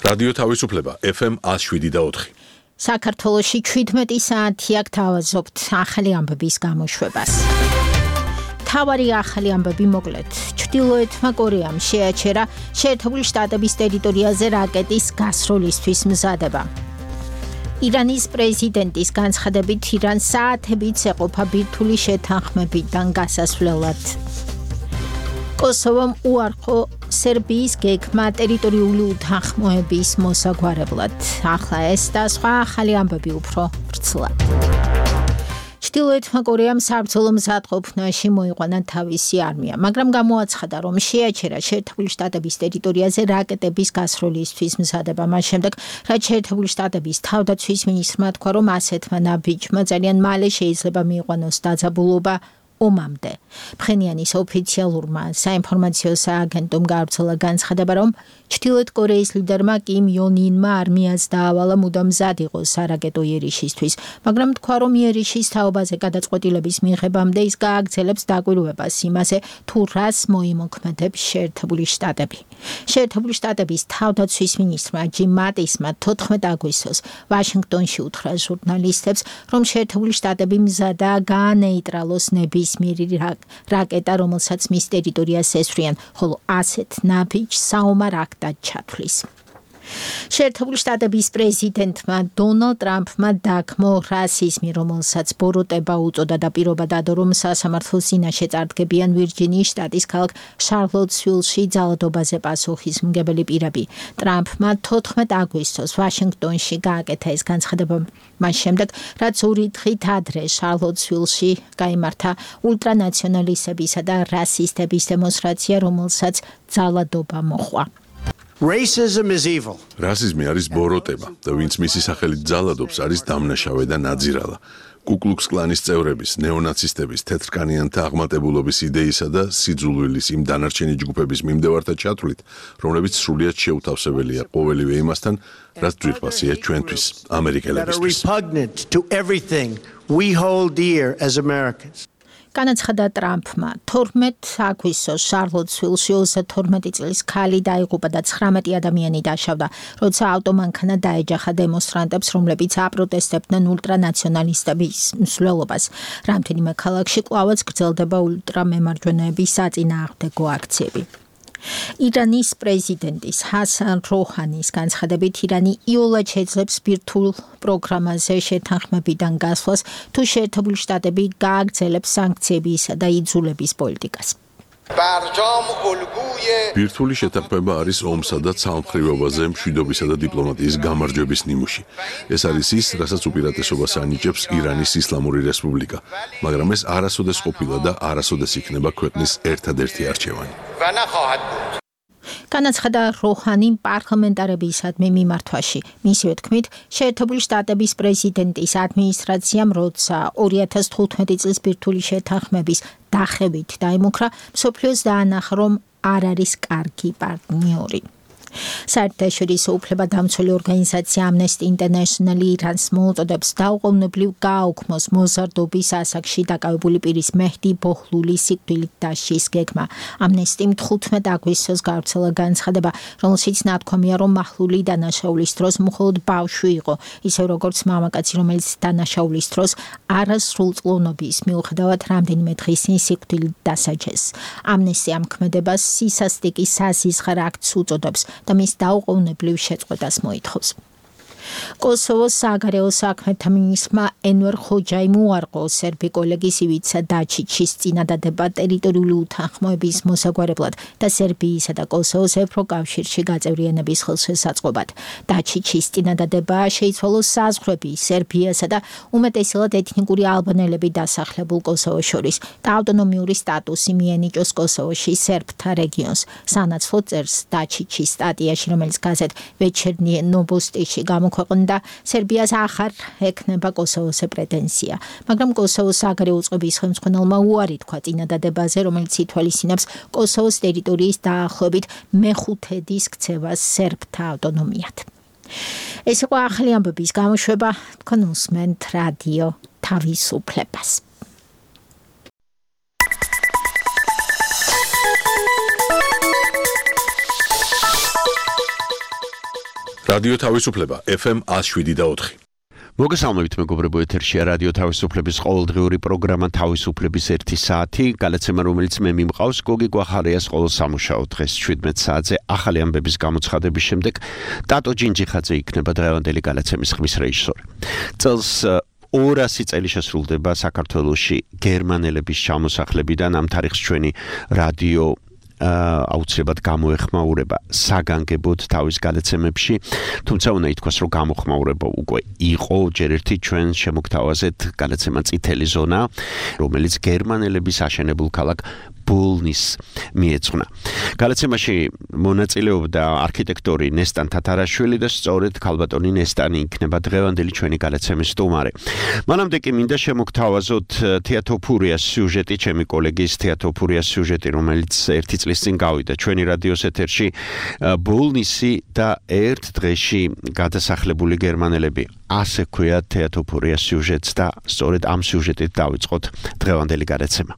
რადიო თავისუფლება FM 107.4. საქართველოში 17 საათია გთავაზობთ ახალი ამბების გამოშვებას. თავარი ახალი ამბები მოკლედ. ჩრდილოეთმა კორეამ შეაჩერა შეერთებული შტატების ტერიტორიაზე რაკეტის გასროლისთვის მზადება. ირანის პრეზიდენტის განცხადებით ირანს საათებით ეყოფა ბირთვული შეთანხმებიდან გასასვლელად. კოსოვომ უარყო სერბიის გეგმა ტერიტორიული უთანხმოების მოსაგვარებლად. ახლა ეს და სხვა ახალი ამბები უფრო ვრცლად. ჩრდილოეთმა კორეამ საბრძოლო მზადყოფნაში მოიყვანა თავისი არმია, მაგრამ გამოაცხადა, რომ შეაჩერა შეერთებული შტატების ტერიტორიაზე რაკეტების გასროლისთვის მზადება. მას შემდეგ, რაც შეერთებული შტატების თავდაცვის მინისტრმა თქვა, რომ ასეთმა ნაბიჯმა ძალიან მალე შეიძლება მიიყვანოს დაძაბულობა ომამდე. ფხენიანის ოფიციალურმა საინფორმაციო სააგენტომ გაავრცელა განცხადება, რომ ჩრდილოეთ კორეის ლიდერმა კიმ იონ ინმა არმიას დაავალა მუდამ მზად იყოს სარაკეტო იერიშისთვის, მაგრამ თქვა, რომ იერიშის თაობაზე გადაწყვეტილების მიღებამდე ის გააგრძელებს დაკვირვებას იმაზე, თუ რას მოიმოქმედებს შეერთებული შტატები. შეერთებული შტატების თავდაცვის მინისტრმა ჯიმ მატისმა 14 აგვისტოს ვაშინგტონში უთხრა ჟურნალისტებს, რომ შეერთებული შტატები მზადაა გაანეიტრალოს ნებისმიერი რაკეტა, რომელსაც მის ტერიტორიას ესვრიან, ხოლო ასეთ ნაბიჯს საომარ აქტად ჩათვლის. შეერთებული შტატების პრეზიდენტმა დონალდ ტრამპმა დაგმო რასიზმი, რომელსაც ბოროტება უწოდა და პირობა დადო, რომ სასამართლოს წინაშე წარდგებიან ვირჯინიის შტატის ქალაქ შარლოტსვილში ძალადობაზე პასუხისმგებელი პირები. ტრამპმა 14 აგვისტოს ვაშინგტონში გააკეთა ეს განცხადება, მას შემდეგ, რაც ორი დღით ადრე შარლოტსვილში გაიმართა ულტრანაციონალისტებისა და რასისტების დემონსტრაცია, რომელსაც ძალადობა მოჰყვა. Racism is evil. რასიზმი არის ბოროტება და ვინც მისი სახელით ძალადობს არის დამნაშავე და ნაძირალა. კუკლუქს კლანის წევრების, ნეონაცისტების, თეთრკანიანთა აღმატებულობის იდეისა და სიძულვილის იმ დანარჩენი ჯგუფების მიმდევართა ჩათვლით, რომლებიც სრულიად შეუთავსებელია ყოველივე იმასთან, რაც ძვირფასია ჩვენთვის, ამერიკელებისთვის. Repugnant to everything we hold dear as Americans. განაცხადა ტრამპმა 12 აგვისტოს შარლოტსვილში 32 წლის ქალი დაიღუპა და 19 ადამიანი დაშავდა, როცა ავტომანქანა დაეჯახა დემონსტრანტებს, რომლებიც აპროტესტებდნენ ულტრანაციონალისტების მსვლელობას. რამდენიმე ქალაქში კვლავაც გრძელდება ულტრამემარჯვენეების საწინააღმდეგო აქციები. ირანის პრეზიდენტის ჰასან როჰანის განცხადებით ირანი იოლად შეძლებს ბირთვულ პროგრამაზე შეთანხმებიდან გასვლას, თუ შეერთებული შტატები გააგრძელებს სანქციებისა და იძულების პოლიტიკას. ბირთვული შეთანხმება არის ომსა და ცალმხრივობაზე მშვიდობისა და დიპლომატიის გამარჯვების ნიმუში. ეს არის ის, რასაც უპირატესობას ანიჭებს ირანის ისლამური რესპუბლიკა, მაგრამ ეს არასოდეს ყოფილა და არასოდეს იქნება ქვეყნის ერთადერთი არჩევანი. განაცხადა როჰანი პარლამენტარებისადმი მიმართვაში. მისივე თქმით, შეერთებული შტატების პრეზიდენტის ადმინისტრაციამ, როცა 2015 წლის ბირთვული შეთანხმების დახევით დაიმუქრა, მსოფლიოს დაანახა, რომ არ არის კარგი პარტნიორი. საერთაშორისო უფლებადამცველი ორგანიზაცია Amnesty International ირანს მოუწოდებს დაუყოვნებლივ გააუქმოს მოზარდობის ასაკში დაკავებული პირის მეჰდი ბოჰლულის სიკვდილით დასჯის გეგმა. Amnesty-მ 15 აგვისტოს გავრცელა განცხადება, რომელშიც ნათქვამია, რომ მაჰლული დანაშაულის დროს მხოლოდ ბავშვი იყო, ისე როგორც მამაკაცი, რომელიც დანაშაულის დროს არასრულწლოვნობის მიუხედავად რამდენიმე დღის წინ სიკვდილით დასაჯეს. Amnesty ამ ქმედებას სისასტიკის საზიზღარ აქტს უწოდებს და მის დაუყოვნებლივ შეწყვეტას მოითხოვს. კოსოვოს საგარეო საქმეთა მინისტრმა ენვერ ხოჯაიმ უარყო სერბი კოლეგის ივიცა დაჩიჩის წინადადება ტერიტორიული უთანხმოების მოსაგვარებლად და სერბიისა და კოსოვოს ევროკავშირში გაწევრიანების ხელშესაწყობად. დაჩიჩის წინადადება შეიცვალოს საზღვრები სერბიასა და უმეტესად ეთნიკური ალბანელები დასახლებულ კოსოვოს შორის და ავტონომიური სტატუსი მიენიჭოს კოსოვოში სერბთა რეგიონს. სანაცვლოდ წერს დაჩიჩის სტატიაში, რომელიც გაზეთ ვეჩერნიე ნოვოსტიში გამოქვეყნდა, სერბიას ახარ ექნება კოსოვოს პრეტენზია, მაგრამ კოსოვოს საგარეო უწყების ხელმძღვანელმა უარი თქვა წინადადებაზე, რომელიც ითვალისწინებს კოსოვოს ტერიტორიის დაახლოებით მეხუთედის ქცევას სერბთა ავტონომიად. ეს იყო ახალი ამბების გამოშვება, თქვენ უსმენთ რადიო თავისუფლებას. რადიო თავისუფლება FM 107.4. მოგესალმებით მეგობრებო, ეთერშია რადიო თავისუფლების ყოველდღიური პროგრამა თავისუფლების 1 საათი, გადაცემა რომელიც მე მიმყავს გოგი გვახარიას ყოველ სამუშაო დღეს 17 საათზე ახალი ამბების გამოცხადების შემდეგ ტატო ჯინჯიხაძე იქნება დღევანდელი გადაცემის ხმის რეჟისორი. წელს 200 წელი შესრულდება საქართველოში გერმანელების ჩამოსახლებიდან, ამ თარიღს ჩვენი რადიო აუცილებლად გამოეხმაურება საგანგებოდ თავის გადაცემებში, თუმცა უნდა ითქვას, რომ გამოხმაურება უკვე იყო ჯერ ერთი ჩვენ შემოგთავაზეთ გადაცემა წითელი ზონა, რომელიც გერმანელების აშენებულ ქალაქ ბოლნის მიეძღვნა. გადაცემაში მონაწილეობდა არქიტექტორი ნესტან თათარაშვილი და სწორედ ქალბატონი ნესტანი იქნება დღევანდელი ჩვენი გადაცემის სტუმარი. მანამდე კი მინდა შემოგთავაზოთ თეატოფურიას სიუჟეტი, ჩემი კოლეგის თეატოფურიას სიუჟეტი, რომელიც ერთი წლის წინ გავიდა ჩვენი რადიოს ეთერში, ბოლნისი და ერთ დღეში გადასახლებული გერმანელები. ასე ქვია თეატოფურიას სიუჟეტს და სწორედ ამ სიუჟეტით დავიწყოთ დღევანდელი გადაცემა.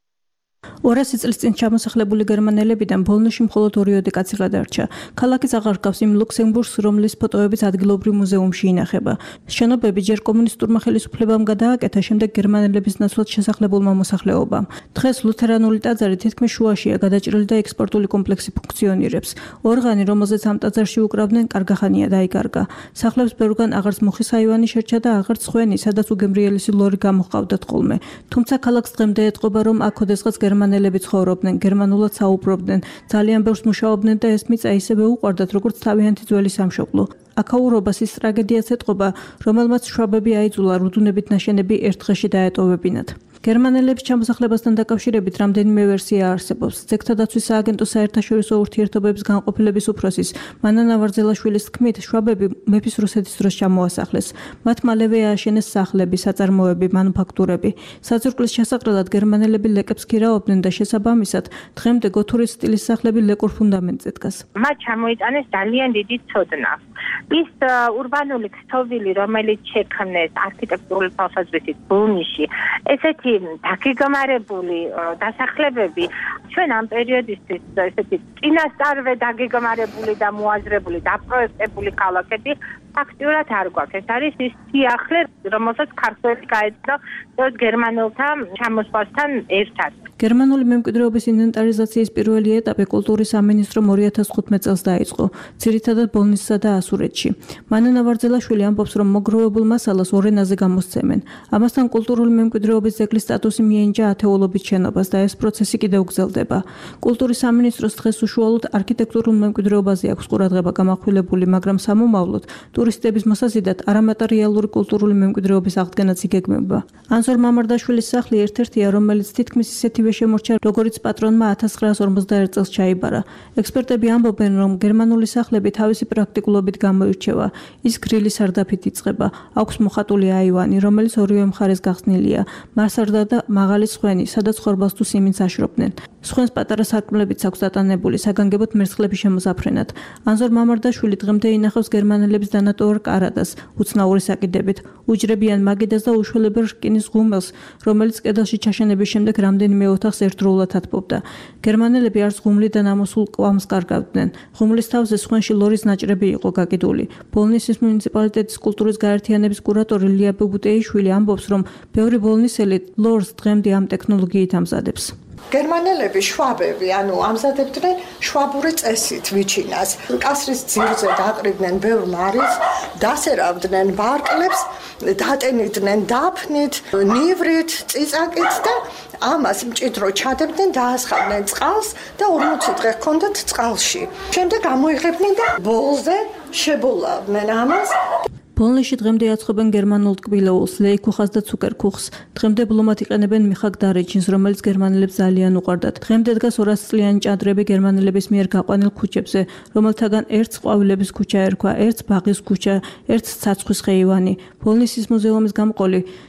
200 წლის წინ ჩამოსახლებული გერმანელებიდან ბოლნისში მხოლოდ 2 კაცი გადარჩა. ქალაქის აღარ გავს იმ ლუქსემბურგს, რომლის ფოტოებიც ადგილობრივ მუზეუმში ინახება. შენობები ჯერ კომუნისტურმა ხელისუფლებამ გადააკეთა, შემდეგ გერმანელების ნაცვლად შესახლებულმა მოსახლეობამ. დღეს ლუთერანული ტაძარი თითქმის შუაშია გადაჭრილი და ექსპორტული კომპლექსი ფუნქციონირებს. ორღანი, რომელზეც ამ ტაძარში უკრავდნენ, კარგახანია დაიკარგა. სახლებს ბევრგან აღარც მუხის აივანი შერჩა და აღარც ხვენი, სადაც უგემრიელესი ლორი გამოჰყავდათ ხოლმე. თუმცა ქალაქს დღემდე ეტყობა, რომ აქ ოდესღაც გერმანელები ცხოვრობდნენ, გერმანულად საუბრობდნენ, ძალიან ბევრს მუშაობდნენ და ეს მიწა ისევე უყვარდათ, როგორც თავიანთი ძველი სამშობლო. აქაურობას ის ტრაგედიაც ეტყობა, რომელმაც შვაბები აიძულა რუდუნებით ნაშენები ერთ დღეში დაეტოვებინათ. გერმანელების ჩამოსახლებასთან დაკავშირებით რამდენიმე ვერსია არსებობს. ძეგთა დაცვის სააგენტოს საერთაშორისო ურთიერთობების განყოფილების უფროსის მანანა ვარძელაშვილის თქმით, შვაბები მეფის რუსეთის დროს ჩამოასახლეს. მათ მალევე ააშენეს სახლები, საწარმოები, მანუფაქტურები. საძირკვლის შესაყრელად გერმანელები ლეკებს ქირაობდნენ და შესაბამისად დღემდე გოთურის სტილის სახლები ლეკურ ფუნდამენტზე დგას. მათ ჩამოიტანეს ძალიან დიდი ცოდნა. ის ურბანული ქსოვილი, რომელიც შექმნეს არქიტექტურული თვალსაზრისით ბოლნისში, ესეთი დაგეგმარებული დასახლებები ჩვენ ამ პერიოდისთვის ესეთი წინასწარვე დაგეგმარებული და მოაზრებული დაპროექტებული ქალაქები ფაქტიურად არ გვაქვს. ეს არის ის სიახლე, რომელსაც ქართველი გაეცნო გერმანელთა ჩამოსვლასთან ერთად. გერმანული მემკვიდრეობის ინვენტარიზაციის პირველი ეტაპი კულტურის სამინისტრომ 2015 წელს დაიწყო, ძირითადად ბოლნისსა და ასურეთში. მანანა ვარძელაშვილი ამბობს, რომ მოგროვებულ მასალას ორ ენაზე გამოსცემენ. ამასთან კულტურული მემკვიდრეობის ძეგლის სტატუსი მიენიჭა ათეულობით შენობას და ეს პროცესი კიდევ გრძელდება. კულტურის სამინისტროს დღეს უშუალოდ არქიტექტურულ მემკვიდრეობაზე აქვს ყურადღება გამახვილებული, მაგრამ სამომავლოდ ტურისტების მოსაზიდად არამატერიალური კულტურული მემკვიდრეობის აღდგენაც იგეგმება. ანზორ მამარდაშვილის სახლი ერთ-ერთია, რომელიც თითქმის ისეთივე შემორჩა, როგორც პატრონმა 1951 წელს ჩაიბარა. ექსპერტები ამბობენ, რომ გერმანული სახლები თავისი პრაქტიკულობით გამოირჩევა. ის გრილი სარდაფით იწყება. აქვს მოხატული აივანი, რომელიც ორივე მხარეს გახსნილია. მარსარდა და მაღალი სხვენი, სადაც ხორბალს თუ სიმინს აშრობდნენ. სხვენს პატარა სარკმლებიც აქვს დატანებული, საგანგებოდ მერცხლების შემოზაფრენად. ანზორ მამარდაშვილი დღემდე ინახავს გერმანელების დანატოვარ კარადას, უცნაური საკიდებით, უჯრებიან მაგიდას და უშველებელ რკინის ღუმელს, რომელიც კედელში ჩაშენების შემდეგ რამდენიმე ოთახს ერთდროულად ათბობდა. გერმანელები არც ღუმლიდან ამოსულ კვამს კარგავდნენ. ღუმლის თავზე სხვენში ლორის ნაჭრები იყო გაკიდული. ბოლნისის მუნიციპალიტეტის კულტურის გაერთიანების კურატორი ლია ბუბუტეიშვილი ამბობს, რომ ბევრი ბოლნისელი ლორს დღემდე ამ ტექნოლოგიით ამზადებს. გერმანელები, შვაბები, ამზადებდნენ შვაბური წესით ვიჩინას. კასრის ძირზე დაყრიდნენ ბევრ მარილს, დასერავდნენ ბარკლებს, დატენიდნენ დაფნით, ნივრით, წიწაკით და ამას მჭიდრო ჩადებდნენ, დაასხავდნენ წყალს და 40 დღე ჰქონდათ წყალში. შემდეგ გამოიღებდნენ და ბოლზე შებოლავდნენ ამას. ბოლნისში დღემდე აცხობენ გერმანულ ტკბილეულს, ლეიქუხას და ცუკერქუხს. დღემდე ბლომად იყენებენ მიხაკ დარეჯინს, რომელიც გერმანელებს ძალიან უყვარდათ. დღემდე დგას 200 წლიანი ჭადრები გერმანელების მიერ გაყვანილ ქუჩებზე, რომელთაგან ერთს ყვავილების ქუჩა ერქვა, ერთს ბაღის ქუჩა, ერთს ცაცხვის ხეივანი. ბოლნისის მუზეუმის გამყოლი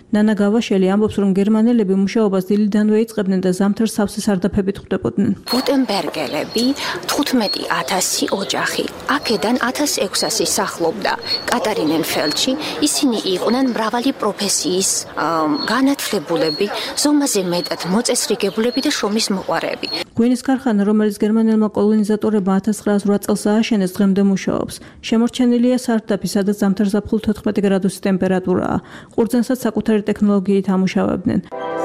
ნანა გავაშელი ამბობს, რომ გერმანელები მუშაობას დილიდანვე იწყებდნენ და ზამთარს სავსე სარდაფებით ხვდებოდნენ. ვუტენბერგელები 15000 ოჯახი, აქედან 1600 სახლობდა კატარინენფელდში. ისინი იყვნენ მრავალი პროფესიის განათლებულები, ზომაზე მეტად მოწესრიგებულები და შრომის მოყვარეები. გვინის ქარხანა, რომელიც გერმანელმა კოლონიზატორებმა 1908 წელს ააშენეს, დღემდე მუშაობს. შემორჩენილია სარდაფი, სადაც ზამთარს ზაფხულ 14 გრადუსი ტემპერატურაა. ყურძენსაც საკუთარი ტექნოლოგიით ამუშავებდნენ.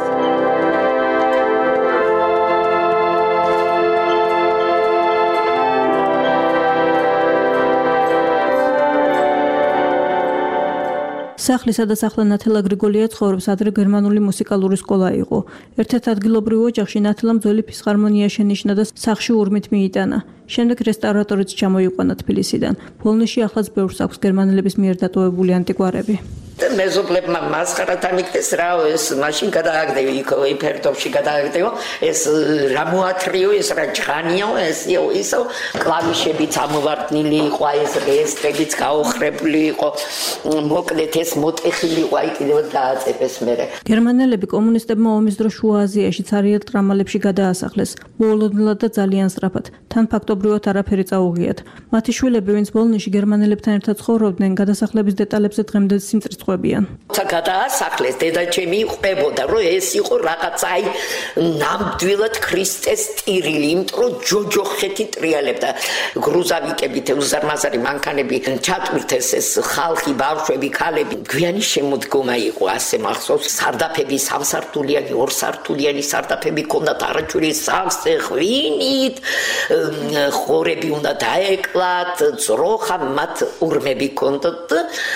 სახლი, სადაც ახლა ნათელა გრიგოლია ცხოვრობს, ადრე გერმანული მუსიკალური სკოლა იყო. ერთ-ერთ ადგილობრივ ოჯახში ნათელამ ძველი ფისხარმონია შენიშნა და სახლში ურმით მიიტანა. შემდეგ რესტავრატორიც ჩამოიყვანა თბილისიდან. ბოლნისში ახლაც ბევრს აქვს გერმანელების მიერ დატოვებული ანტიკვარები. მეზობლებმა მასხარათან იქნეს რა ეს მაშინ გადააგდევი იქ ფერდობში გადააგდევო ეს რა მოათრიო ეს რა ჯღანიო ეს ისო კლავიშებიც ამოვარდნილი იყო ეს რეესტრებიც გაოხრებული იყო მოკლედ ეს მოტეხილი იყო აი კიდევ დააწეფეს მერე გერმანელები კომუნისტებმა ომის დროს შუა აზიაში ცარიელ ტრამალებში გადაასახლეს მოულოდნელად და ძალიან სწრაფად თან ფაქტობრივად არაფერი წაუღიათ მათი შვილები ვინც ბოლნისში გერმანელებთან ერთად ცხოვრობდნენ გადასახლების დეტალებზე დღემდე სიმწრით გადაასახლეს დედაჩემი ყვებოდა რომ ეს იყო რაღაცა აი ნამდვილად ქრისტეს ტირილი იმიტომ რომ ჯოჯოხეთი ტრიალებდა გრუზავიკებით უზარმაზარი მანქანები ჩატვირთეს ეს ხალხი ბავშვები ქალები გვიანი შემოდგომა იყო ასე მახსოვს სარდაფები სამსართულიანი ორსართულიანი სარდაფები ქონდათ არაჩვილი სავსე ღვინით ხორები უნდა დაეკლათ ძროხა მათ ურმები ქონდათ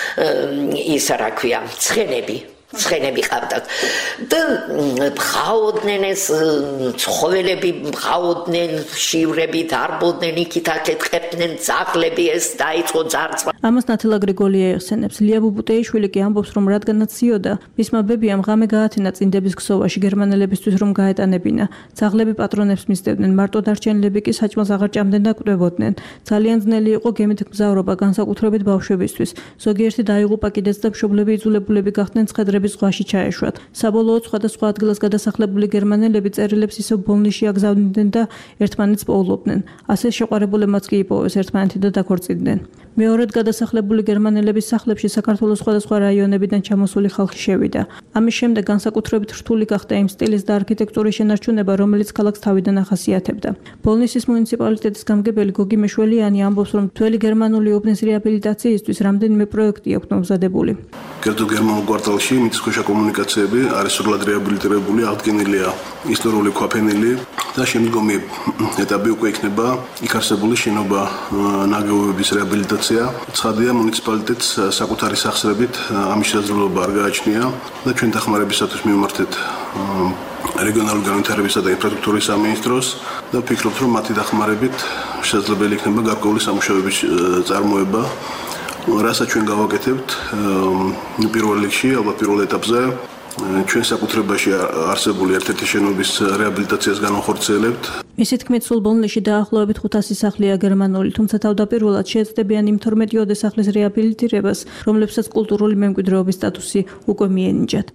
ის რა ქვია ცხენები ყავდათ და ხაოდნენ ეს ცხოველები ხაოდნენ შივრები დარბოდნენ იქით აქეთ ყებდნენ ძაღლები ეს დაიწყო ძარცვა ამას ნათელა გრიგოლია ეხსენებს ლია ბუბუტეიშვილი კი ამბობს რომ რადგანაც ციოდა მისმა ბებიამ ღამე გაათენა წინდების ქსოვაში გერმანელებისთვის რომ გაეტანებინა ძაღლები პატრონებს მისდევდნენ მარტო დარჩენილები კი საჭმელს აღარ ჭამდნენ და კვდებოდნენ ძალიან ძნელი იყო გემით მგზავრობა განსაკუთრებით ბავშვებისთვის ზოგიერთი დაიღუპა კიდეც და მშობლები იძულებულები გახდნენ ცხადრების ზღვაში ჩაეშვათ. საბოლოოდ სხვადასხვა ადგილას გადასახლებული გერმანელები წერილებს ისევ ბოლნისში აგზავნიდნენ და ერთმანეთს პოულობდნენ. ასე შეყვარებულებმაც კი იპოვეს ერთმანეთი და დაქორწინდნენ. მეორედ გადასახლებული გერმანელების სახლებში საქართველოს სხვადასხვა რაიონებიდან ჩამოსული ხალხი შევიდა. ამის შემდეგ განსაკუთრებით რთული გახდა იმ სტილის და არქიტექტურის შენარჩუნება, რომელიც ქალაქს თავიდან ახასიათებდა. ბოლნისის მუნიციპალიტეტის გამგებელი გოგი მეშველიანი ამბობს, რომ ძველი გერმანული უბნის რეაბილიტაციისთვის რამდენიმე პროექტი აქვს მომზადებული. კერძო გერმანულ კვარტალში მიწისქვეშა კომუნიკაციები არის სრულად რეაბილიტირებული, აღდგენილია ისტორიული ქვაფენილი და შემდგომი ეტაპი უკვე იქნება იქ არსებული შენობა ნაგებობების რეაბილიტაცია. ცხადია მუნიციპალიტეტს საკუთარი სახსრებით ამის შესაძლებლობა არ გააჩნია და ჩვენ დახმარებისათვის მივმართეთ რეგიონალური განვითარებისა და ინფრასტრუქტურის სამინისტროს და ვფიქრობთ რომ მათი დახმარებით შესაძლებელი იქნება გარკვეული სამუშაოების წარმოება. რასაც ჩვენ გავაკეთებთ პირველ რიგში, ალბათ პირველ ეტაპზე ჩვენ საკუთრებაში არსებული ერთ-ერთი შენობის რეაბილიტაციას განახორციელებთ. მისი თქმით, სულ ბოლნისში დაახლოებით 500 სახლია გერმანული, თუმცა თავდაპირველად შეეცდებიან იმ 12 სახლის რეაბილიტირებას, რომლებსაც კულტურული მემკვიდრეობის სტატუსი უკვე მიენიჭათ.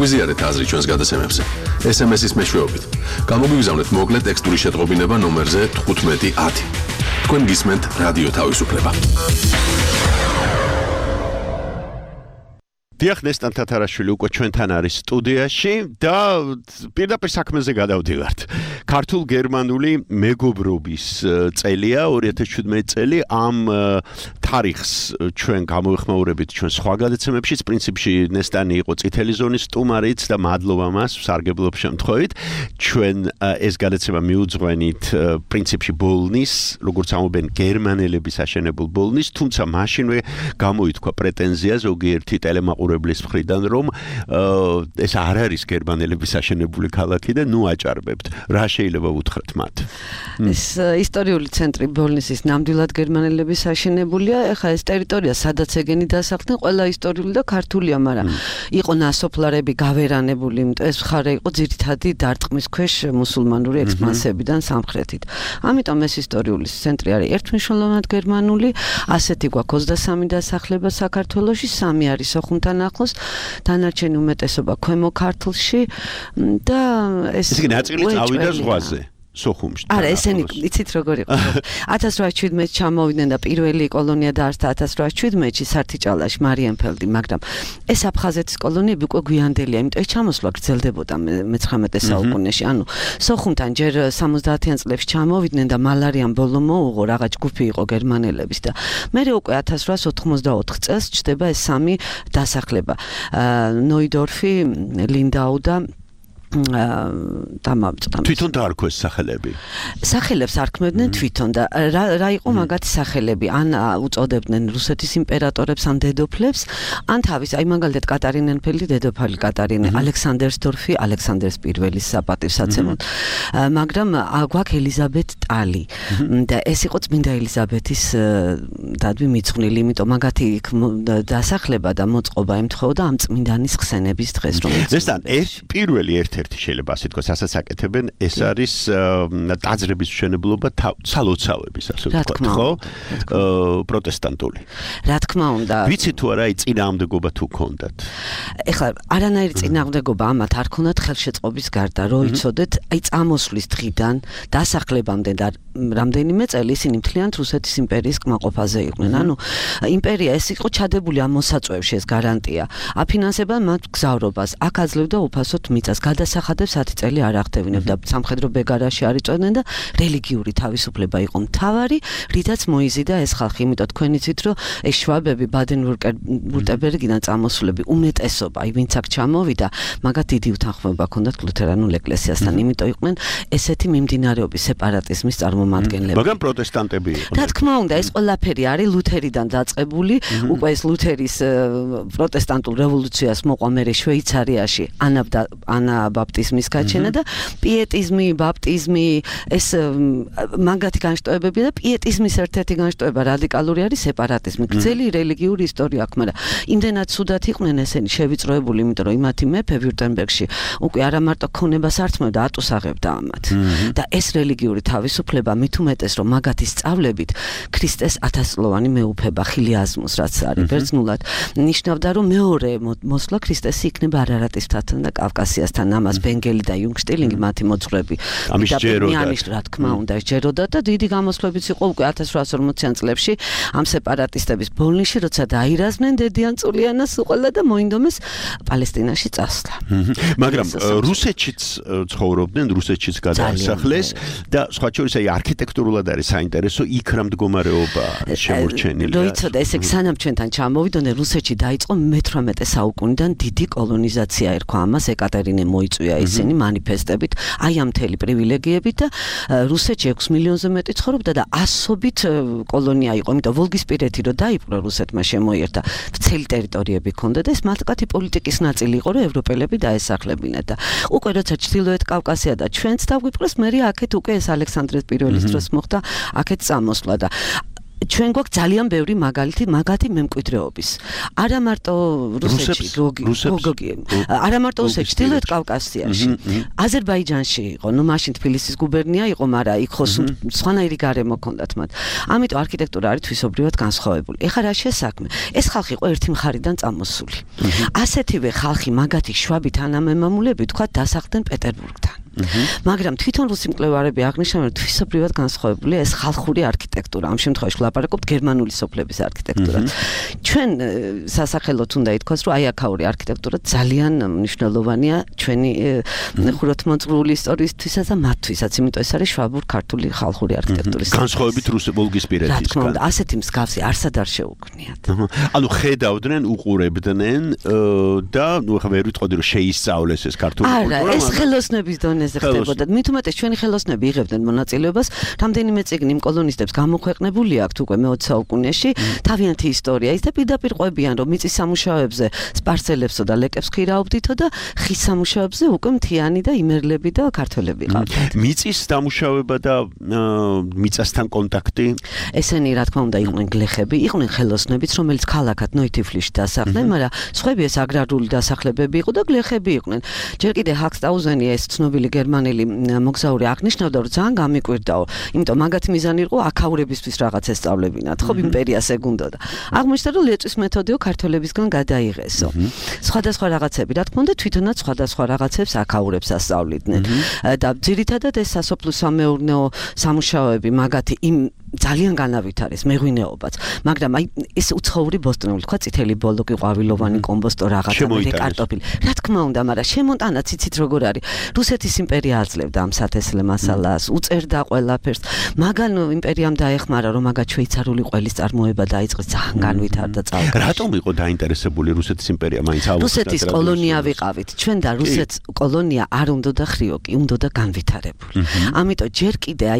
გაგვიზიარეთ აზრი ჩვენს გადაცემებზე. SMS-ის მეშვეობით. გამოგვიგზავნეთ მოკლე ტექსტური შეტყობინება ნომერზე 1510. თქვენ გისმენთ რადიო თავისუფლება. დიახ, ნესტან თათარაშვილი უკვე ჩვენთან არის სტუდიაში და პირდაპირ საქმეზე გადავდივართ. ქართულ-გერმანული მეგობრობის წელია 2017 წელი. ამ თარიღს ჩვენ გამოვიხმაურებით ჩვენ სხვა გადაცემებშიც. პრინციპში ნესტანი იყო წითელი ზონის სტუმარიც და მადლობა მას სარგებლობის შემთხვევით. ჩვენ ეს გადაცემა მიუძღვენით პრინციპში ბოლნის, როგორც ამობენ გერმანელების აშენებულ ბოლნის, თუმცა მაშინვე გამოითქვა პრეტენზია ზოგიერთი ტელემაყურებლის მხრიდან, რომ ეს არ არის გერმანელების აშენებული ქალაქი და ნუ აჭარბებთ. რა შეიძლება უთხრათ მათ? ეს ისტორიული ცენტრი ბოლნისის ნამდვილად გერმანელების აშენებულია. ეხლა ეს ტერიტორია, სადაც ეგენი დასახლდნენ, ყველა ისტორიული და ქართულია, მაგრამ იყო ნასოფლარები გავერანებული, იმიტომ ეს მხარე იყო ძირითადი დარტყმის ქვეშ მუსულმანური ექსპანსიებიდან სამხრეთით. ამიტომ ეს ისტორიული ცენტრი არის ერთმნიშვნელოვნად გერმანული. ასეთი გვაქვს 23 დასახლება საქართველოში, 3 არის სოხუმთან ახლოს, დანარჩენი უმეტესობა ქვემო ქართლში და ეს ისინი ნაწილი წავიდა ზღვაზე. სოხუმში. არა, ესენი იცით როგორ იყო. 1817 ჩამოვიდნენ და პირველი კოლონია დაარსდა 1817-ში სართიჭალაში, მარიენფელდი, მაგრამ ეს აფხაზეთის კოლონიები უკვე გვიანდელია, იმიტომ ეს ჩამოსვლა გრძელდებოდა მე-19 საუკუნეში. ანუ სოხუმთან ჯერ 70-იან წლებში ჩამოვიდნენ და მალარიამ ბოლო მოუღო, რაღაც ჯგუფი იყო გერმანელების და მერე უკვე 1884 წელს ჩდება ეს 3 დასახლება. ნოიდორფი, ლინდაუ და თვითონ დაარქვეს სახელები. სახელებს არქმევდნენ თვითონ და რა იყო მაგათი სახელები? ან უწოდებდნენ რუსეთის იმპერატორებს ან დედოფლებს, ან თავის, აი მაგალითად კატარინენფელი დედოფალი კატარინე, ალექსანდერსდორფი, ალექსანდრეს პირველის საპატივსაცემად. მაგრამ გვაქვს ელიზაბეთ ტალი და ეს იყო წმინდა ელიზაბეთის დადვი მიძღვნილი, იმიტომ მაგათი დასახლება და მოწყობა ემთხვეოდა ამ წმინდანის ხსენების დღეს, რომელიც პირველი ერთ-ერთი შეიძლება ასე თქვას, ასაც აკეთებენ, ეს არის ტაძრების მშენებლობა ცალოცავების, ასე ვთქვათ, ხო? პროტესტანტული. რა თქმა უნდა. ვიცი თუ არა, წინააღმდეგობა თუ ქონდათ? ეხლა არანაირი წინააღმდეგობა ამათ არ ქონდათ ხელშეწყობის გარდა, რო იცოდეთ, აი წამოსვლის დღიდან დასახლებამდე და რამდენიმე წელი ისინი მთლიანად რუსეთის იმპერიის კმაყოფაზე იყვნენ. ანუ იმპერია ეს იყო ჩადებული ამ მოსაწვევში, ეს გარანტია. აფინანსება მათ გზავრობას, აქ აძლევდა უფასოდ მიწას, გადასახადებს 10 წელი არ აღდებინებდა, სამხედრო ბეგარაში არ იწვევდნენ და რელიგიური თავისუფლება იყო მთავარი, რითაც მოიზიდა ეს ხალხი. იმიტომ თქვენ იცით, რომ ეს შვაბები ბადენ-ვურტემბერგიდან წამოსულები უმეტესობა, აი ვინც აქ ჩამოვიდა, მაგათ დიდი უთანხმოება ჰქონდათ ლუთერანულ ეკლესიასთან, იმიტომ იყვნენ ესეთი მიმდინარეობის სეპარატიზმის წარმომადგენლები. მაგრამ პროტესტანტები იყვნენ. რა თქმა უნდა, ეს ყველაფერი არის ლუთერიდან დაწყებული, უკვე ეს ლუთერის პროტესტანტულ რევოლუციას მოყვა მერე შვეიცარიაში ანაბაპტიზმის გაჩენა და პიეტიზმი, ბაპტიზმი, ეს მაგათი განშტოებები და პიეტიზმის ერთ-ერთი განშტოება რადიკალური არის სეპარატიზმი. გრძელი რელიგიური ისტორია აქვს, მაგრამ იმდენად ცუდად იყვნენ ესენი შევიწროებული, იმიტომ რომ იმათი მეფე ვიურტემბერგში უკვე არა მარტო ქონებას ართმევდა, ატუსაღებდა ამათ. და ეს რელიგიური თავისუფლება მით უმეტეს, რომ მაგათი სწავლებით ქრისტეს 1000-წლოვანი მეუფება, ხილიაზმოს, რაც არის ბერძნულად, ნიშნავდა, რომ მეორე მოსვლა ქრისტესი იქნება არარატის მთასთან და კავკასიასთან, ამას ბენგელი და იუნგშტილინგი მათი მოძღვრები მიანიშნ, რა თქმა უნდა, ჯეროდა და დიდი გამოსვლებიც იყო უკვე 1840-იან წლებში ამ სეპარატისტების ბოლნისში, როცა დაირაზმნენ დედიან წულიანას უყველა და მოინდომეს პალესტინაში წასვლა. მაგრამ რუსეთშიც ცხოვრობდნენ, რუსეთშიც გადაასახლეს და სხვა შორის აი არქიტექტურულად არის საინტერესო, იქ რა მდგომარეობა შემორჩენილია. რო იცოდა, ესე იგი სანამ ჩვენთან ჩამოვიდნენ, რუსეთში დაიწყო მე-18 საუკუნიდან დიდი კოლონიზაცია ერქვა ამას, ეკატერინე მოიწვია ისინი манифестებით, აი ამ მთელი პრივილეგიებით და რუსეთში 6 მილიონზე მეტი ცხოვრობდა და ასობით კოლონია იყო, იმიტომ ვოლგისპირეთი რო დაიპყრო რუსეთმა შემოიერთა, მთელი ტერიტორიები ჰქონდა და ეს მათკათი პოლიტიკის ნაწილი იყო, რომ ევროპელები დაესახლებინათ და უკვე როცა ჩრდილოეთ კავკასია და ჩვენც დაგვიპყრეს, მერე აქეთ უკვე ეს ალექსანდრეს პირველის დროს მოხდა აქეთ წამოსვლა და ჩვენ გვაქვს ძალიან ბევრი მაგათი მემკვიდრეობის. არა მარტო რუსეთში, არა მარტო რუსეთში, ჩრდილოეთ კავკასიაში. აზერბაიჯანში იყო, მაშინ თბილისის გუბერნია იყო, მაგრამ იქ ხო სხვანაირი გარემო ჰქონდათ მათ. ამიტომ არქიტექტურა არის თვისობრივად განსხვავებული. ეხლა რა შესაქმე? ეს ხალხი იყო ერთი მხარიდან წამოსული. ასეთივე ხალხი მაგათი შვაბი თანამემამულები თქვა დასახლდნენ პეტერბურგთან. მაგრამ თვითონ რუსი მკვლევარები აღნიშნავენ, რომ თვისობრივად განსხვავებულია ეს ხალხური არქიტექტურა. ამ შემთხვევაში ვლაპარაკობთ გერმანული სოფლების არქიტექტურას. ჩვენ სასახელოდ უნდა ითქვას, რომ აი აქაური არქიტექტურა ძალიან მნიშვნელოვანია ჩვენი ხუროთმოძღვრული ისტორიისთვისაც და მათთვისაც, იმიტომ ეს არის შვაბურ-ქართული ხალხური არქიტექტურის განსხვავებით ვოლგისპირეთისგან. ასეთი მსგავსი არსად არ შეუქმნიათ. ანუ ხედავდნენ, უყურებდნენ და ვერ ვიტყოდი რომ შეისწავლეს ეს ქართული კულტურა. არა, ეს ხელოსნების დონეზე ხდებოდა. მით უმეტეს ჩვენი ხელოსნები იღებდნენ მონაწილეობას, რამდენიმე წიგნი კოლონისტებს გამოქვეყნებული აქვთ უკვე მე-20 საუკუნეში, თავიანთი ისტორია ის და პირდაპირ ყვებიან, რომ მიწის სამუშაოებზე სპარსელებსო და ლეკებს ხირაობდითო და ხის სამუშაოებზე უკვე მთიანი და იმერლები და ქართველები ყავდათ. მიწის დამუშავება და მიწასთან კონტაქტი? ესენი რა თქმა უნდა იყვნენ გლეხები, იყვნენ ხელოსნებიც, რომელიც ქალაქად ნოი-თიფლისში დასახლდნენ, მაგრამ სხვები ეს აგრარული დასახლებები იყო და გლეხები იყვნენ. ჯერ კიდე ჰაკსტაუზენი ეს ცნობილი გერმანელი მოგზაური აღნიშნავდა, რომ ძალიან გამიკვირდაო, იმიტომ მაგათი მიზანი იყო აქაურებისთვის რაღაც ესწავლებინათ, ხო იმპერიას ეგუნდოდა. აღმოჩნდა, რომ ლეწვის მეთოდეო ქართველებისგან გადაიღესო. სხვადასხვა რაღაცები, რა თქმა უნდა, თვითონაც სხვადასხვა რაღაცებს აქაურებს ასწავლიდნენ. და ძირითადად ეს სასოფლო-სამეურნეო სამუშაოები მაგათი იმ ძალიან განავითარეს მეღვინეობაც, მაგრამ აი ეს უცხოური ბოსტნეული, თქვა წითელი ბოლოკი, ყვავილოვანი კომბოსტო რაღაცა მე კარტოფილი. რა თქმა უნდა, მაგრამ შემოტანა ციცით როგორ არის. რუსეთის იმპერია აძლევდა ამ სათესლე მასალას, უწერდა ყველაფერს. მაგან იმპერიამ დაეხმარა, რომ მაგათ შვეიცარიული ყველის წარმოება დაიწყეს, ძალიან განვითარდა წალკაში. რატომ იყო დაინტერესებული რუსეთის იმპერია მაინც აუხსნა? რუსეთის კოლონია ვიყავით. ჩვენ და რუსეთს კოლონია არ უნდა ხრიოკი, უნდა განვითარებული. ამიტომ ჯერ კიდე აი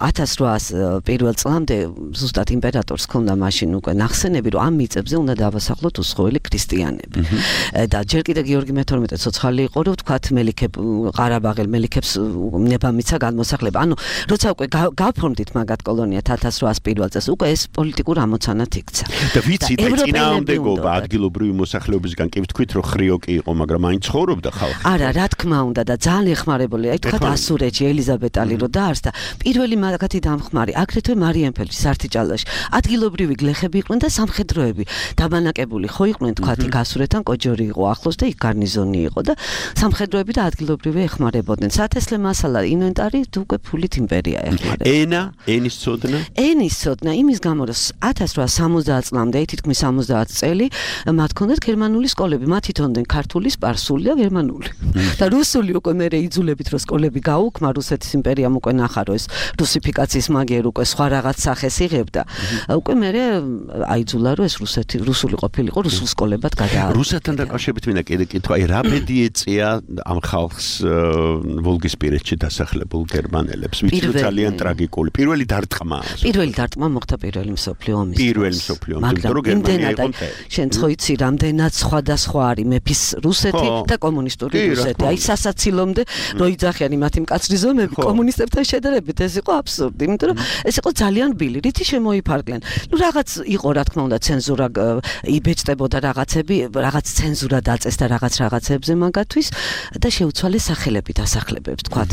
1800 პირველ წლამდე ზუსტად იმპერატორს ჰქონდა მაშინ უკვე ნახსენები, რომ ამ მიწებზე უნდა დავასახლოთ უსხოელი ქრისტიანები. და ჯერ კიდე გიორგი მე-12 ცოცხალი იყო, რომ თქვათ მელიქებ ყარაბაღელ მელიქებს ნება-მიცა განმოსახლება. ანუ როცა უკვე გავფორმდით მაგათ კოლონიათ 1800 პირველ წელს, უკვე ეს პოლიტიკურ ამოცანად იქცა. და ვიცით, წინააღმდეგობა ადგილობრივი მოსახლეობისგან კი ვთქვით, რომ ხრიოკი იყო, მაგრამ მაინც ცხოვრობდა ხალხი. არა, რა თქმა უნდა და ძალიან ეხმარებული. აი თქვათ ასურეთში ელიზაბეტალი რო დაარსდა, პირველი მაგათი დამხმარი, აგრეთვე მარიამფელში, სართიჭალაში. ადგილობრივი გლეხები იყვნენ და სამხედროები დაბანაკებული ხო იყვნენ, თქვათ იქ ასურეთთან კოჯორი იყო ახლოს და იქ გარნიზონი იყო და სამხედროები და ადგილობრივი ეხმარებოდნენ. სათესლე მასალა, ინვენტარი უკვე ფულით იმპერია ეხმარებოდა. ენის ცოდნა? ენის ცოდნა იმის გამო, რომ 1870 წლამდე, თითქმის 70 წელი მათ ჰქონდათ გერმანული სკოლები, მათ ითონდნენ ქართული, სპარსული და გერმანული. და რუსული უკვე მე იძულებით რომ სკოლები გაუქმა, რუსეთის იმპერიამ უკვე ნახა რომ ეს რუსიფიკაციის მაგიერ უკვე სხვა რაღაც სახეს იღებდა. უკვე მე აიძულა რომ ეს რუსული ყოფილიყო, რუსულ სკოლებად გადაარჩა. რუსეთთან დაკავშირებით მინდა კიდე კითხვა, აი რა ბედი ეწია ამ ხალხს ვოლგისპირეთში დასახლებულ გერმანელებს? ვიცი რომ ძალიან ტრაგიკული. პირველი დარტყმა მოხდა პირველი მსოფლიო ომის. პირველი მსოფლიო ომის, იმიტომ რომ გერმანია იყო მთელი. შენ ხო იცი რამდენად სხვადასხვა არის მეფის რუსეთი და კომუნისტური რუსეთი. აი სასაცილომდე რო იძახიან მათი მკაცრი ზომები კომუნისტებთან შედარებით, ეს იყო აბსურდი, იმიტომ რომ ეს იყო ძალიან ბილი, რითი შემოიფარგლენ. ნუ რაღაც იყო, რა თქმა უნდა, ცენზურა იბეჭდებოდა რაღაცები, რაღაც ცენზურა დაწესდა რაღაცებზე მაგათვის და შეუცვალეს სახელები დასახლებებს, თქვათ.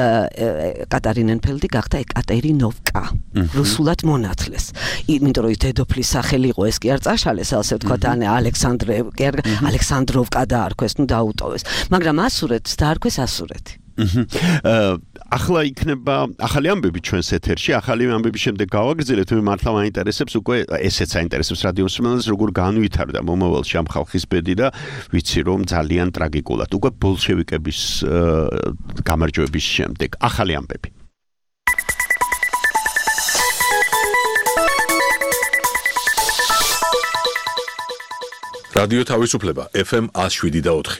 კატარინენფელდი გახდა ეკატერინოვკა, რუსულად მონათლეს. იმიტომ რომ დედოფლის სახელი იყო, ეს კი არ წაშალეს, ასე ვთქვათ, ალექსანდროვკა დაარქვეს, ნუ დაუტოვეს. მაგრამ ასურეთს დაარქვეს ასურეთი. ახლა იქნება ახალი ამბები ჩვენს ეთერში, ახალი ამბების შემდეგ გავაგრძელებთ, მე მართლა მაინტერესებს უკვე ესეც აინტერესებს რადიოს მსმენელს, როგორ განვითარდა მომავალში ამ ხალხის ბედი და ვიცი რომ ძალიან ტრაგიკულად უკვე ბოლშევიკების გამარჯვების შემდეგ ახალი ამბები. რადიო თავისუფლება FM 107.4.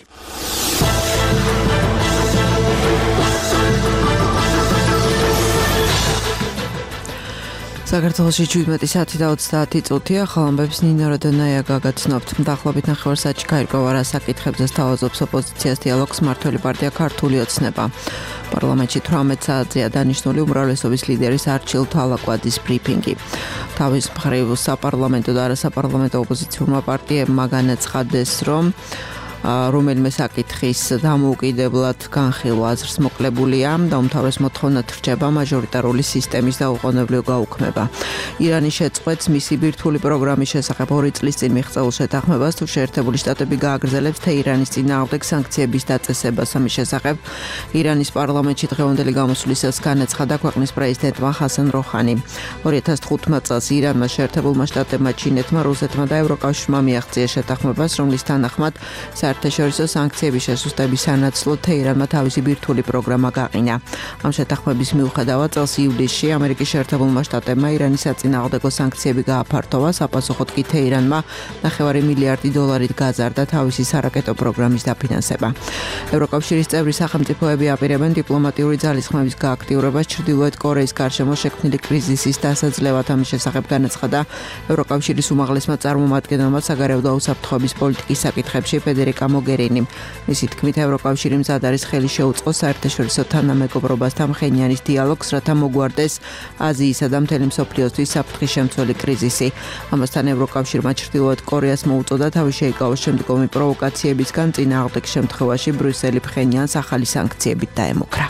საქართველოში 17 საათი და 30 წუთია, ხალხამბების ნინო როდონაია გაგაცნობთ. მდახლობით ნახევარსაათში გაირკვევა რა საკითხებზე სთავაზობს ოპოზიციას დიალოგს მმართველი პარტია ქართული ოცნება. პარლამენტში 18 საათზეა დანიშნული უმრავლესობის ლიდერის არჩილ თვალაკვაძის ბრიფინგი. თავის მხრივ საპარლამენტო და არასაპარლამენტო ოპოზიციურმა პარტიებმა განაცხადეს, რომ რომელიმე საკითხის დამოუკიდებლად განხილვა აზრს მოკლებულია და უმთავრეს მოთხოვნად რჩება მაჟორიტარული სისტემის დაუყოვნებლივ გაუქმება. ირანი შეწყვეტს მისი ბირთვული პროგრამის შესახებ 2 წლის წინ მიღწეულ შეთანხმებას, თუ შეერთებული შტატები გააგრძელებს თეირანის წინააღმდეგ სანქციების დაწესებას. ამის შესახებ ირანის პარლამენტში დღევანდელი გამოსვლისას განაცხადა ქვეყნის პრეზიდენტმა ხასან როჰანი. 2015 წელს ირანმა, შეერთებულმა შტატებმა, ჩინეთმა, რუსეთმა და ევროკავშირმა მიაღწია შეთანხმებას, რომლის თანახმად საერთაშორისო სანქციების შესუსტების სანაცვლოდ თეირანმა თავისი ბირთვული პროგრამა გაყინა. ამ შეთანხმების მიუხედავად წელს ივლისში ამერიკის შეერთებულმა შტატებმა ირანის საწინააღმდეგო სანქციები გააფართოვა, საპასუხოდ კი თეირანმა $9 მილიარდი გაზარდა თავისი სარაკეტო პროგრამის დაფინანსება. ევროკავშირის წევრი სახელმწიფოები აპირებენ დიპლომატიური ძალისხმევის გააქტიურებას ჩრდილოეთ კორეის გარშემო შექმნილი კრიზისის დასაძლევად. ამის შესახებ განაცხადა ევროკავშირის უმაღლესმა წარმომადგენელმა საგარეო და უსაფრთხოების პოლიტიკის საკითხებში ფედერიკა მოგერინი. მისი თქმით, ევროკავშირი მზად არის ხელი შეუწყოს საერთაშორისო თანამეგობრობასთან მხენიანის დიალოგს, რათა მოგვარდეს აზიისა და მთელი მსოფლიოსთვის საფრთხის შემცველი კრიზისი. ამასთან ევროკავშირმა ჩრდილოეთ კორეას მოუწოდა თავი შეიკავოს შემდგომი პროვოკაციებისგან, წინააღმდეგ შემთხვევაში ბრიუსელი მხენიანს ახალი სანქციებით დაემუქრა.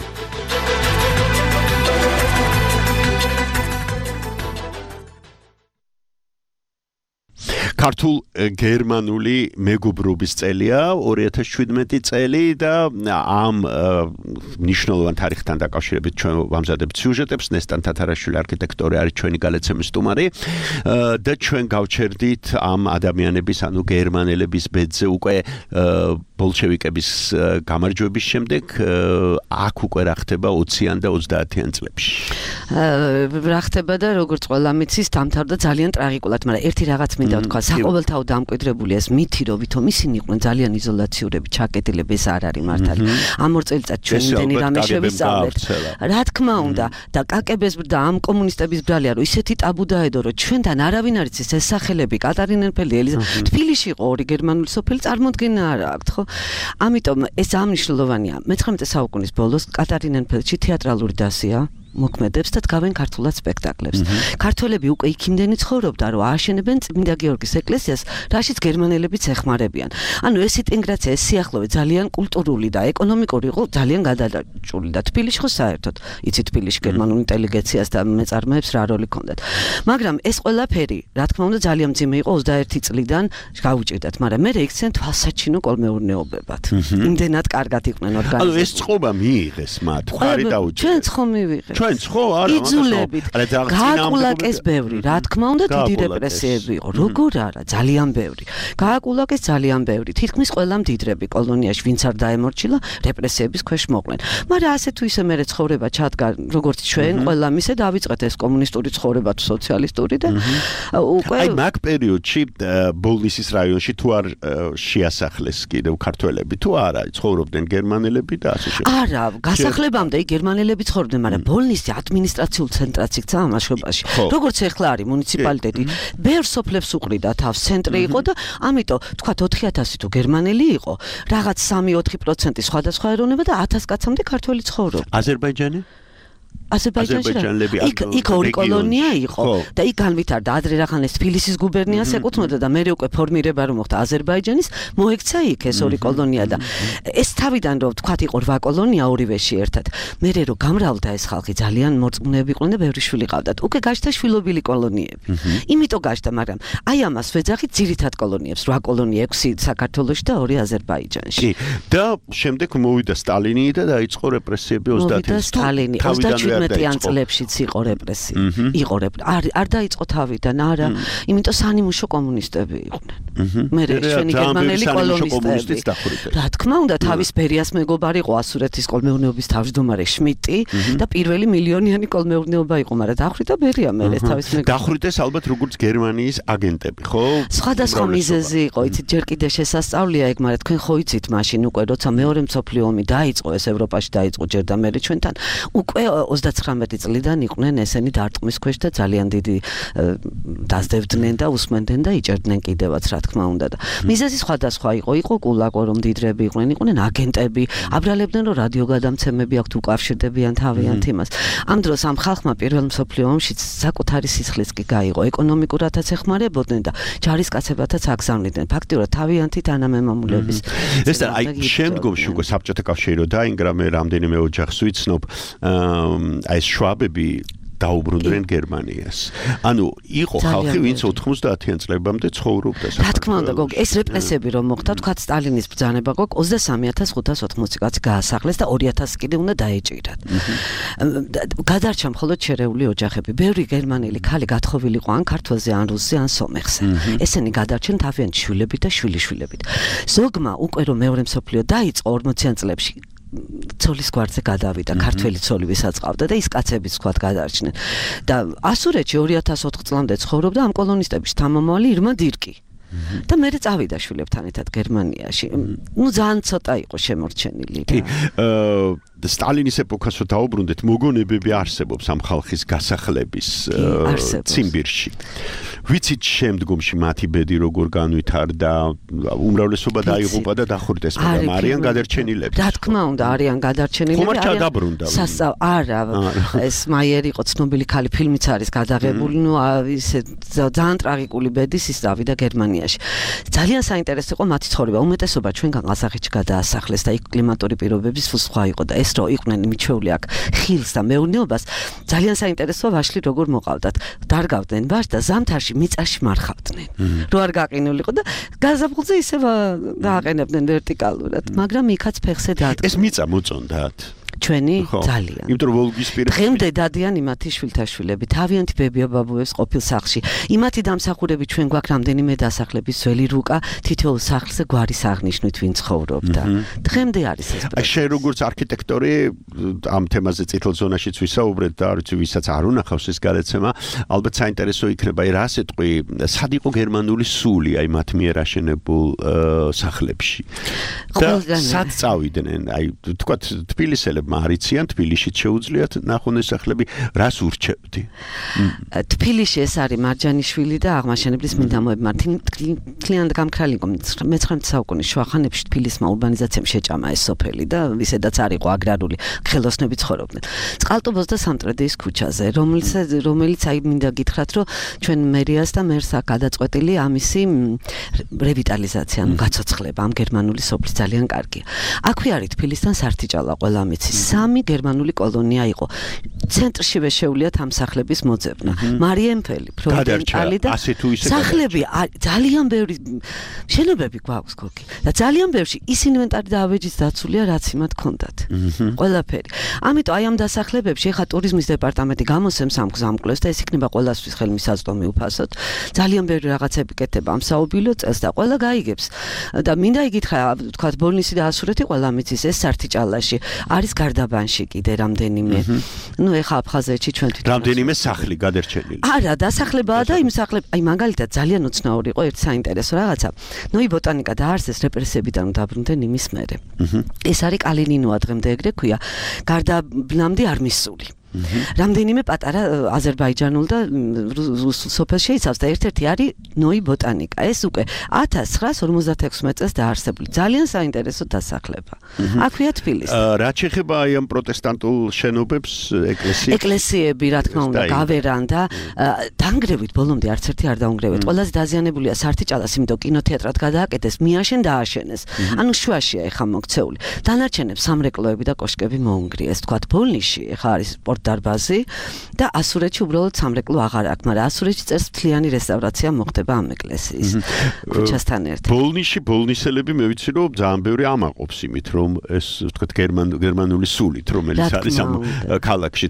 ქართულ გერმანული მეგობრობის წელია 2017 წელი და ამ ნიშნულოვან თარიღთან დაკავშირებით ჩვენ ვამზადებთ სიუჟეტებს. ნესტან თათარაშვილი არქიტექტორი არის ჩვენი გალეცემის სტუმარი და ჩვენ გავჩერდით ამ ადამიანების, ანუ გერმანელების ბედზე უკვე ბოლშევიკების გამარჯვების შემდეგ. აქ უკვე რა ხდება 20-იან და 30-იან წლებში? რა ხდება და როგორც ყველა მიცის, დამთავრდა ძალიან ტრაგიკულად, მაგრამ ერთი რაღაც მინდა ვთქვა, საყოველთაო დამკვიდრებული ეს მითი, რომ ვითომ ისინი იყვნენ ძალიან იზოლაციურები, ჩაკეტილები, ეს არ არის მართალი. ამ 2 წელიწადში ჩვენ იმდენი რამე შევისწავლეთ. რა თქმა უნდა, და კაკების და ამ კომუნისტების ბრალია, რომ ისეთი ტაბუ დაედო, რომ ჩვენთან არავინ არ იცის ეს სახელები, კატარინენფელი, ელიზა. თბილისში იყო 2 გერმანული სოფელი, წარმოდგენა არ აქვს, ხო? ამიტომ ეს ამნიშნულოვანია. მე-19 საუკუნის ბოლოს კატარინენფელში თეატრალური დასია მოქმედებს და დგავენ ქართულად სპექტაკლებს. ქართველები უკვე იქამდენი ცხოვრობდა, რომ ააშენებენ წმინდა გიორგის ეკლესიას, რაშიც გერმანელებიც ეხმარებიან. ანუ ეს ინტეგრაცია, ეს სიახლოვე ძალიან კულტურული და ეკონომიკური იყო, ძალიან გადაჭრილი და თბილისში ხო საერთოდ, იცი თბილისში გერმანულ ინტელიგენციას და მეწარმეებს რა როლი ჰქონდათ. მაგრამ ეს ყველაფერი, რა თქმა უნდა, ძალიან მძიმე იყო 21 წლიდან გაუჭირდათ, მაგრამ მე იქცენ თვალსაჩინო კოლმეურნეობებად. იმდენად კარგად იყვნენ ორგანიზებული. ანუ ეს წყობა მიიღეს მათ, ხარი დაუჭირეს. ჩვენც ხო მივიღეთ. ჩვენც ხო არა იძულებით გააკულაკეს ბევრი, რა თქმა უნდა დიდი რეპრესიები იყო, როგორ არა, ძალიან ბევრი. გააკულაკეს ძალიან ბევრი, თითქმის ყველა მდიდრები კოლონიაში, ვინც არ დაემორჩილა, რეპრესიების ქვეშ მოყვნენ. მაგრამ ასე თუ ისე მერე ცხოვრება ჩადგა, როგორც ჩვენ, ყველა მისე დავიწყეთ ეს კომუნისტური ცხოვრება თუ სოციალისტური და უკვე აი მაგ პერიოდში ბოლნისის რაიონში თუ არ შეასახლეს კიდევ ქართველები, თუ არა, ცხოვრობდნენ გერმანელები და ასე შემდეგ. არა, გასახლებამდე გერმანელები ცხოვრობდნენ, მაგრამ ბოლნისი ადმინისტრაციულ ცენტრად იქცა ამაშობაში. როგორც ახლა არის მუნიციპალიტეტი, ბევრ სოფლებს უყრიდა თავს, ცენტრი იყო და ამიტომ თქვა 4000 თუ გერმანელი იყო, რაღაც 3-4% სხვადასხვა ეროვნება და 1000 კაცამდე ქართველი ცხოვრობდა. აზერბაიჯანი? აზერბაიჯანში იქ 2 კოლონია იყო და იქ განვითარდა ადრე რახანეს თბილისის გუბერნიას ეკუთვნოდა და მეორე უკვე ფორმირება რომ მოხდა აზერბაიჯანის, მოექცა იქ ეს 2 კოლონია და ეს თავიდან რომ თქვათ იყო 8 კოლონია ორივეში ერთად. მერე რომ გამრავლდა ეს ხალხი, ძალიან მორწმუნეები იყვნენ და ბევრი შვილი ყავდათ. უკვე გაჩნდა შვილობილი კოლონიები. იმიტომ გაჩნდა, მაგრამ აი ამას ვეძახით ძირითად კოლონიებს, 8 კოლონია, 6 საქართველოში და 2 აზერბაიჯანში. კი, და შემდეგ მოვიდა სტალინი და დაიწყო რეპრესიები 30-იან. 17-იან წლებშიც იყო რეპრესია. იყო არ დაიწყო თავიდან, არა, იმიტომ სანიმუშო კომუნისტები იყვნენ. მე ჩვენი გერმანელი კოლონისტები. რა თქმა უნდა, თავის ბერიას მეგობარი იყო ასურეთის კოლმეურნეობის თავმჯდომარე შმიტი და პირველი მილიონიანი კოლმეურნეობა იყო, მაგრამ დახვრიტა ბერია მე თავის მეგობარი. დახვრიტეს ალბათ როგორც გერმანიის აგენტები, ხო? სხვადასხვა მიზეზი იყო, იცით, ჯერ კიდე შესასწავლია ეგ, მაგრამ თქვენ ხო იცით მაშინ უკვე როცა მეორე მსოფლიო ომი დაიწყო, ეს ევროპაში დაიწყო ჯერ და მე ჩვენთან უკვე 39 წლიდან იყვნენ ესენი დარტყმის ქვეშ და ძალიან დიდი დასდევდნენ და უსმენდნენ და იჭერდნენ კიდევაც რა თქმა უნდა და მიზეზი სხვადასხვა იყო კულაკო რომ დიდრები იყვნენ აგენტები აბრალებდნენ რომ რადიო გადამცემები აქვთ უკავშირდებიან თავიანთ იმას ამ დროს ამ ხალხმა პირველ მსოფლიო ომში საკუთარი სისხლიც კი გაიღო ეკონომიკურადაც ეხმარებოდნენ და ჯარისკაცებათაც აგზავნიდნენ ფაქტიურად თავიანთი თანამემამულეების ეს აი შემდგომში უკვე საბჭოთა კავშირი რო დაინგრა მე რამდენიმე ოჯახს ვიცნობ აი შვაბები დაუბრუნდნენ გერმანიას. ანუ იყო ხალხი, ვინც 90-იან წლებამდე ცხოვრობდა. რა თქმა უნდა, გოგ, ეს რეპრესიები რომ მოხდა, თქვა სტალინის ბრძანება გოგ 23580 კაცი გაასახლეს და 2000 კიდე უნდა დაეჭირათ. გადარჩა მხოლოდ შერეული ოჯახები. ბევრი გერმანელი ქალი გათხოვილიყო ან ქართველზე, ან რუსზე, ან სომეხზე. ესენი გადარჩენ თავიანთი შვილებით და შვილიშვილებით. ზოგმა უკვე რომ მეორე მსოფლიო დაიწყო 40-იან წლებში ცოლის გვარზე გადავიდა ქართველი ცოლი ვისაც ყავდა და ის კაცებიც თქვა გადარჩნენ და ასურეთში 2004 წლამდე ცხოვრობდა ამ კოლონისტების თანამომავალი ირმა დირკი და მე წავიდა შვილებთან ერთად გერმანიაში ნუ ძალიან ცოტა იყო შემორჩენილი და სტალინის ეპოქას რო დაუბრუნდეთ მოგონებები არსებობს ამ ხალხის გასახლების ციმბირში ვიცით შემდგომში მათი ბედი როგორ განვითარდა უმრავლესობა დაიღუპა და დახვრიტეს მაგრამ არიან გადარჩენილები რა თქმა უნდა არიან გადარჩენილები ხომ არ ჩადაბრუნდა არა ეს მაიერი იყო ცნობილი ქალი ფილმიც არის გადაღებული ნუ ისე ძალიან ტრაგიკული ბედის ის დავიდა გერმანიაში ძალიან საინტერესო იყო მათი ცხოვრება უმეტესობა ჩვენგან ყაზახეთში გადაასახლეს და იქ კლიმატური პირობები სხვა იყო და ეს რო იყვნენ მიჩვეული აქ ხილს და მეურნეობას ძალიან საინტერესოა ვაშლი როგორ მოყავდათ დარგავდნენ ვაშ და ზამთარში მიწაში მარხავდნენ რო არ გაყინულიყო და გაზაფხულზე ისევ დააყენებდნენ ვერტიკალურად მაგრამ იქაც ფეხზე დადგა ეს მიწა მოწონდათ ჩვენი ძალიან. იმიტომ რომ ვოლგისპირა დღემდე დადიან იმათი შვილთაშვილები, თავიანთი ბებია-ბაბუებს ყოფილ სახლში. იმათი დამსახურები ჩვენ გვაქვს რამდენიმე დასახლების ძველი რუკა, თითოეულ სახლზე გვარის აღნიშნვით ვინ ცხოვრობდა. დღემდე არის ეს. აი შენ როგორც არქიტექტორი ამ თემაზე წითელ ზონაშიც ვისაუბრეთ და არც ვისაც არ უნახავს ეს გადაცემა, ალბათ საინტერესო იქნება აი რა სიტყვი, სად იყო გერმანული სული აი მათ მიერ აშენებულ სახლებში. და სად წავიდნენ? აი თქვა თბილისელებმა არიციან თბილისში შეუძლიათ ნახონ ეს სახლები რას ურჩევდი თბილისში ეს არის მარჯანიშვილი და აღმაშენებლის მინდამოები მართინ კლიენტ გამქრალი იყო მე-19 საუკუნის შუახანებში თბილისმა ურბანიზაციამ შეჭამა ეს სოფელი და ისედაც არ იყო აგრარული ხელოსნები ცხოვრობდნენ წყალტუბოს და სამტრედიის ქუჩაზე რომელიც აი მინდა გითხრათ რომ ჩვენ მერიას და მერს აქ გადაწყვეტილი ამისი რევიტალიზაცია ანუ გაცოცხლება ამ გერმანული სოფლის ძალიან კარგია აქვე არის თბილისთან სართიჭალა ყველა მიცის სამი გერმანული კოლონია იყო. ცენტრშივე შეუძლიათ ამ სახლების მოძებნა. მარიენფელი, ფრონტალი და სახლები ძალიან ბევრი შენობები გვაქვს გოგი. და ძალიან ბევრში ის ინვენტარი და ავეჯის დაცულია რაც იმათ ჰქონდათ. ყველაფერი. ამიტომ აი ამ დასახლებებში ხა ტურიზმის დეპარტამენტი გამოსცემს ამ გზამკვლევს და ეს იქნება ყველასთვის ხელმისაწვდომი უფასოდ. ძალიან ბევრი რაღაცები კეთდება ამ საუბილო წელს და ყველა გაიგებს. და მინდა იგითხრა, თქვა ბოლნისი და ასურეთი ყველა მიცის ეს სართიჭალაში არის გარდაბანში კიდე რამდენიმე. ნუ ეხა აფხაზეთში ჩვენ თვითონ რამდენიმე სახლი გადარჩენილი. არა, დასახლებაა და იმ სახლებ, აი მაგალითად ძალიან უცნაური იყო ერთ საინტერესო რაღაცა. ნოი ბოტანიკა დაარსეს რეპრესიებიდან დაბრუნდნენ იმის მერე. ეს არის კალინინოა დღემდე ეგრე ქვია. გარდაბნამდე არ მისული. რამდენიმე პატარა აზერბაიჯანულ და სოფელს შეიცავს და ერთ-ერთი არის ნოი ბოტანიკა. ეს უკვე 1956 წელს დაარსებული. ძალიან საინტერესო დასახლება. აქვეა თბილისი. რა შეეხება აი ამ პროტესტანტულ შენობებს ეკლესიები, რა თქმა უნდა, გავერან და დაანგრევით ბოლომდე არც ერთი არ დაუნგრევით. ყველაზე დაზიანებულია სართიჭალას, იმიტომ კინოთეატრად გადააკეთეს, მიაშენ დააშენეს. ანუ შუაშია ეხა მოქცეული. დანარჩენებს სამრეკლოები და კოშკები მოუნგრიეს. თქვათ ბოლნისში ეხა არის დარბაზი და ასურეთში უბრალოდ სამრეკლო აღარ აქვს, მაგრამ ასურეთში წელს მთლიანი რესტავრაცია მოხდება ამ ეკლესიის ქუჩასთან ერთად. ბოლნისში ბოლნისელები მე ვიცი რომ ძალიან ბევრი ამაყობს იმით რომ ეს ვთქვათ გერმანული სულით რომელიც არის ამ ქალაქში,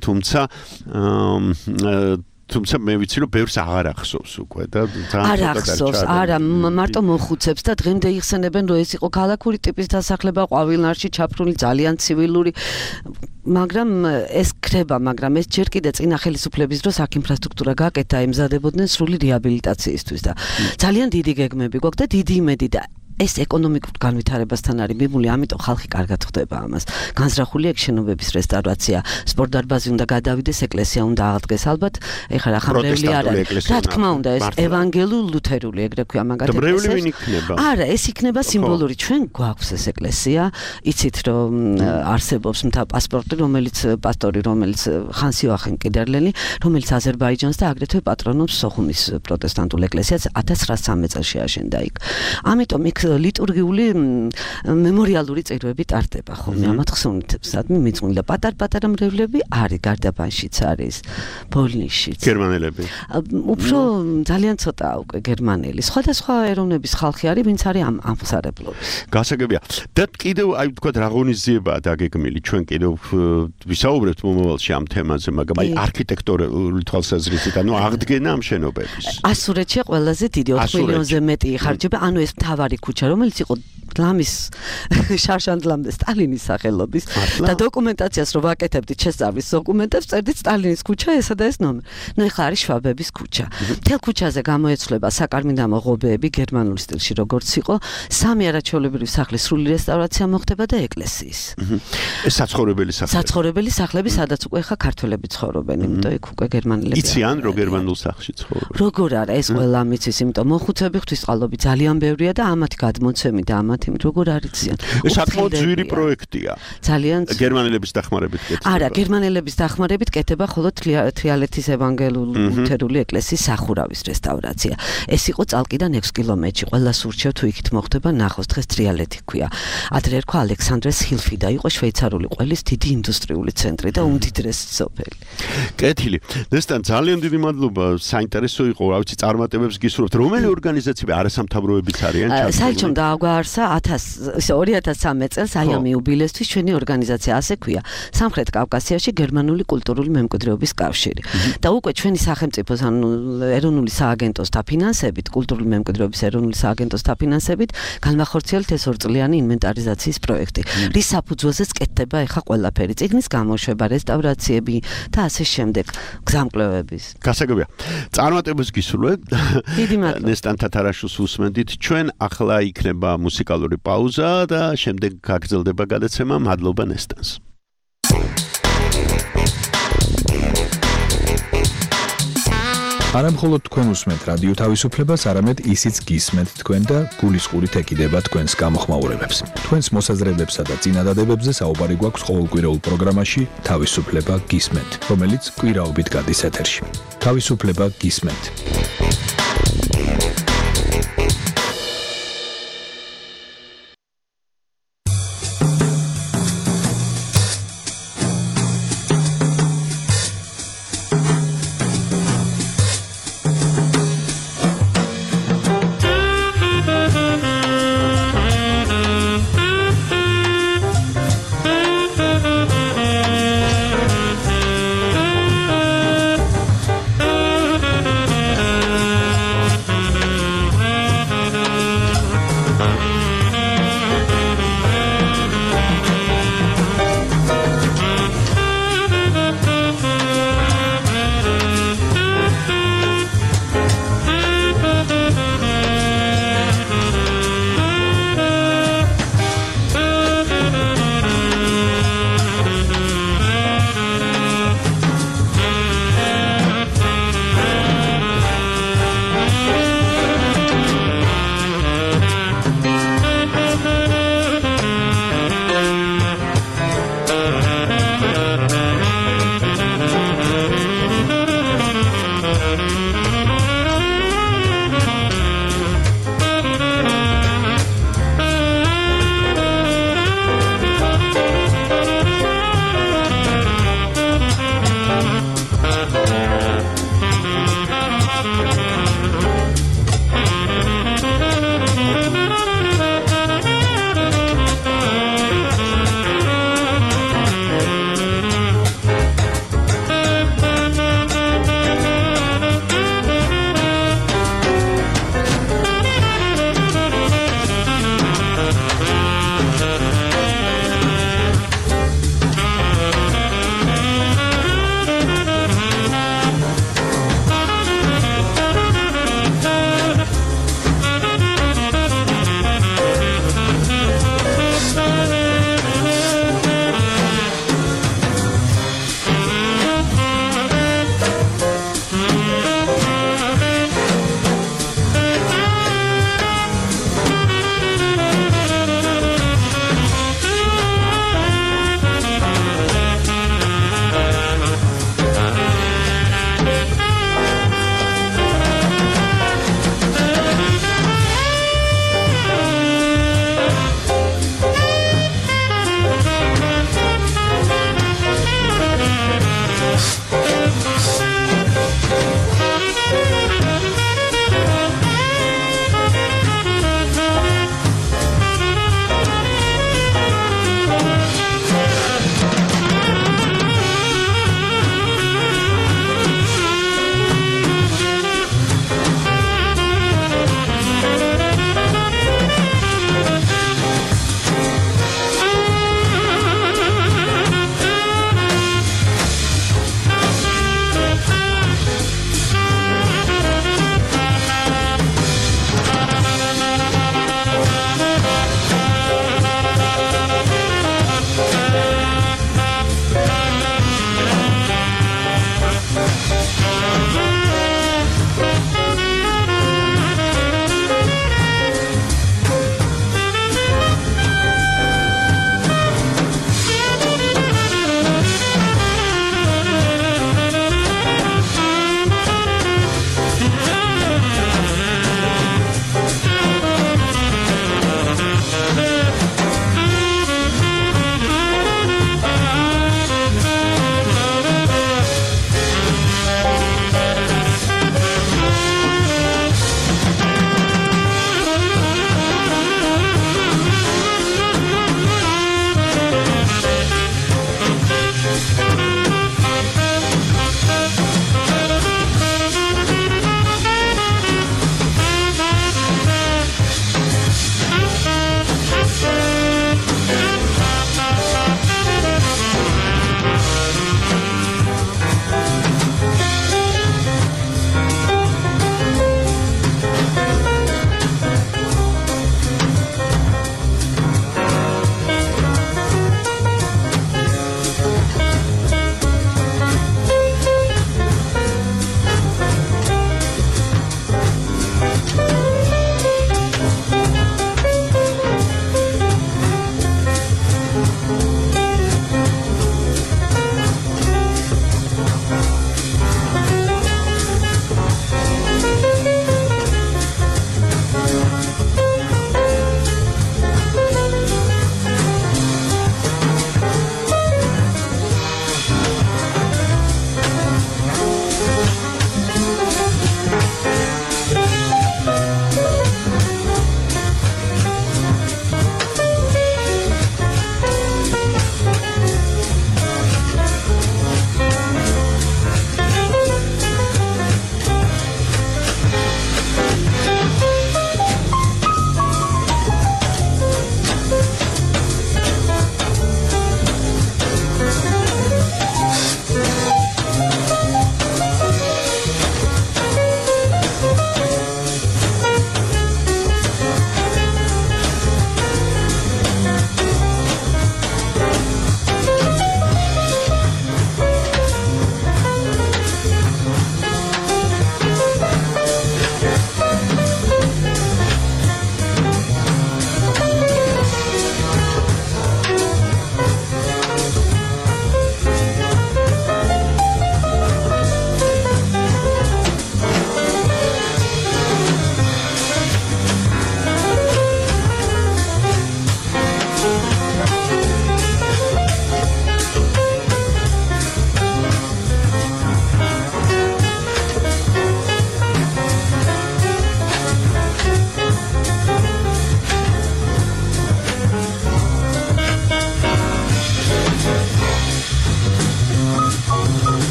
თუმცა მე ვიცი რომ ბევრს აღარ ახსოვს უკვე და არ ახსოვს, არა, მარტო მოხუცებს და დღემდე იხსენებენ რომ ეს იყო ქალაქური ტიპის დასახლება ყვავილნარში ჩაფრული ძალიან ცივილური მაგრამ ეს ქრება, მაგრამ ეს ჯერ კიდე წინა ხელისუფლების დროს აქ ინფრასტრუქტურა გაკეთდა, ემზადებოდნენ სრული რეაბილიტაციისთვის და ძალიან დიდი გეგმები გვაქვს და დიდი იმედი და ეს ეკონომიკურ განვითარებასთან არის მიმული, ამიტომ ხალხი კარგად ხვდება ამას. განზრახული ეგ შენობების რესტავრაცია, სპორტდარბაზი უნდა გადავიდეს, ეკლესია უნდა აღდგეს. ალბათ, ეხლა რა ხამრეული არ არის. რა თქმა უნდა, ეს ევანგელურ ლუთერული ეგრე ქვია მაგათ ეკლესიას. არა, ეს იქნება სიმბოლური. ჩვენ გვაქვს ეს ეკლესია, იცით რომ არსებობს მთა პასპორტი, რომელიც პასტორი, რომელიც ხანს იოახიმ კიდერლენი, რომელიც აზერბაიჯანს და აგრეთვე პატრონობს სოხუმის პროტესტანტულ ეკლესიას 1913 წელს შეაშენდა იქ. ამიტომ იქ ლიტურგიული მემორიალური წირვები ტარდება ხოლმე ამ თხზულნისადმი მიძღვნილი და პატარ-პატარა მრევლები არის გარდაბანშიც არის ბოლნისშიც გერმანელები უფრო ძალიან ცოტაა უკვე გერმანელი სხვადასხვა ეროვნების ხალხი არის ვინც არის ამ ამხსარებლობის გასაგებია და კიდევ აი ვთქვათ რა ღონისძიებაა დაგეგმილი ჩვენ კიდევ ვისაუბრებთ მომავალში ამ თემაზე მაგრამ აი არქიტექტურული თვალსაზრისით ანუ აღდგენა ამ შენობების ასურეთში ყველაზე დიდი 4 მილიონზე მეტი იხარჯება ანუ ეს მთავარი ქუჩა რომელიც იყო ლამის შარშანდლამდე სტალინის სახელობის და დოკუმენტაციას რო ვაკეთებდით შესწავლის დოკუმენტებს წერდით სტალინის ქუჩა ესა და ეს ნომერი. ნუ ეხლა არის შვაბების ქუჩა. მთელ ქუჩაზე გამოეცვლება საკარმიდამო ღობეები გერმანულ სტილში როგორც იყო, სამი არაჩვეულებრივი სახლის სრული რესტავრაცია მოხდება და ეკლესიის. ეს საცხოვრებელი სახლები. საცხოვრებელი სახლები, სადაც უკვე ეხლა ქართველები ცხოვრობენ, იმიტომ იქ უკვე გერმანელები. იციან რო გერმანულ სახლში ცხოვრობენ. როგორ არა, ეს ყველა მიცის, იმიტომ მოხუცები ღვთისყალობი ძალიან ბევრია და ამათი გადმოცემი და ამათი როგორ არიციან. ეს საკმაოდ ძვირი პროექტია. ძალიან გერმანელების დახმარებით კეთდება. არა, გერმანელების დახმარებით კეთდება ხოლო თრიალეთის ევანგელური ეკლესიის სახურავის რესტავრაცია. ეს იყო წალკიდან 6 კილომეტრში. ყველას ურჩევ თუ იქით მოხდება ნახოს დღეს თრიალეთი ქვია. ადრე ერქვა ალექსანდრეს ჰილფი და იყო შვეიცარიული ყველის დიდი ინდუსტრიული ცენტრი და უმდიდრესი სოფელი. კეთილი. ნესტან ძალიან დიდი მადლობა. საინტერესო იყო, რა ვიცი, წარმატებებს გისურვებთ. რომელი ორგანიზაციები არასამთავროებიც არიან ჩართული? საერთოდ დააგვაარსა 2013 წელს აი ამ იუბილეისთვის ჩვენი ორგანიზაცია ასე ქვია სამხრეთ კავკასიაში გერმანული კულტურული მემკვიდრეობის კავშირი და უკვე ჩვენი სახელმწიფოს ანუ ეროვნული სააგენტოს დაფინანსებით კულტურული მემკვიდრეობის ეროვნული სააგენტოს დაფინანსებით განმახორციელეთ ეს ორწლიანი ინვენტარიზაციის პროექტი რის საფუძველზეც კეთდება ეხა ყველაფერი წიგნის გამოშვება რესტავრაციები და ასე შემდეგ გზამკვლევების გასაგებია წარმატებებს გისურვებთ დიდი მადლობა ნესტან თათარაშვილს უსმენდით ჩვენ ახლა იქნება მუსიკალური პაუზა და შემდეგ გაგრძელდება გადაცემა მადლობა ნესტანს არა მხოლოდ თქვენ უსმენთ რადიო თავისუფლებას, არამედ ისიც გისმენთ თქვენ და გულისყურით ეკიდება თქვენს გამოხმაურებებს. თქვენს მოსაზრებებსა და წინადადებებზე საუბარი გვაქვს ყოველკვირეულ პროგრამაში თავისუფლება გისმენთ, რომელიც კვირაობით გადის ეთერში. თავისუფლება გისმენთ.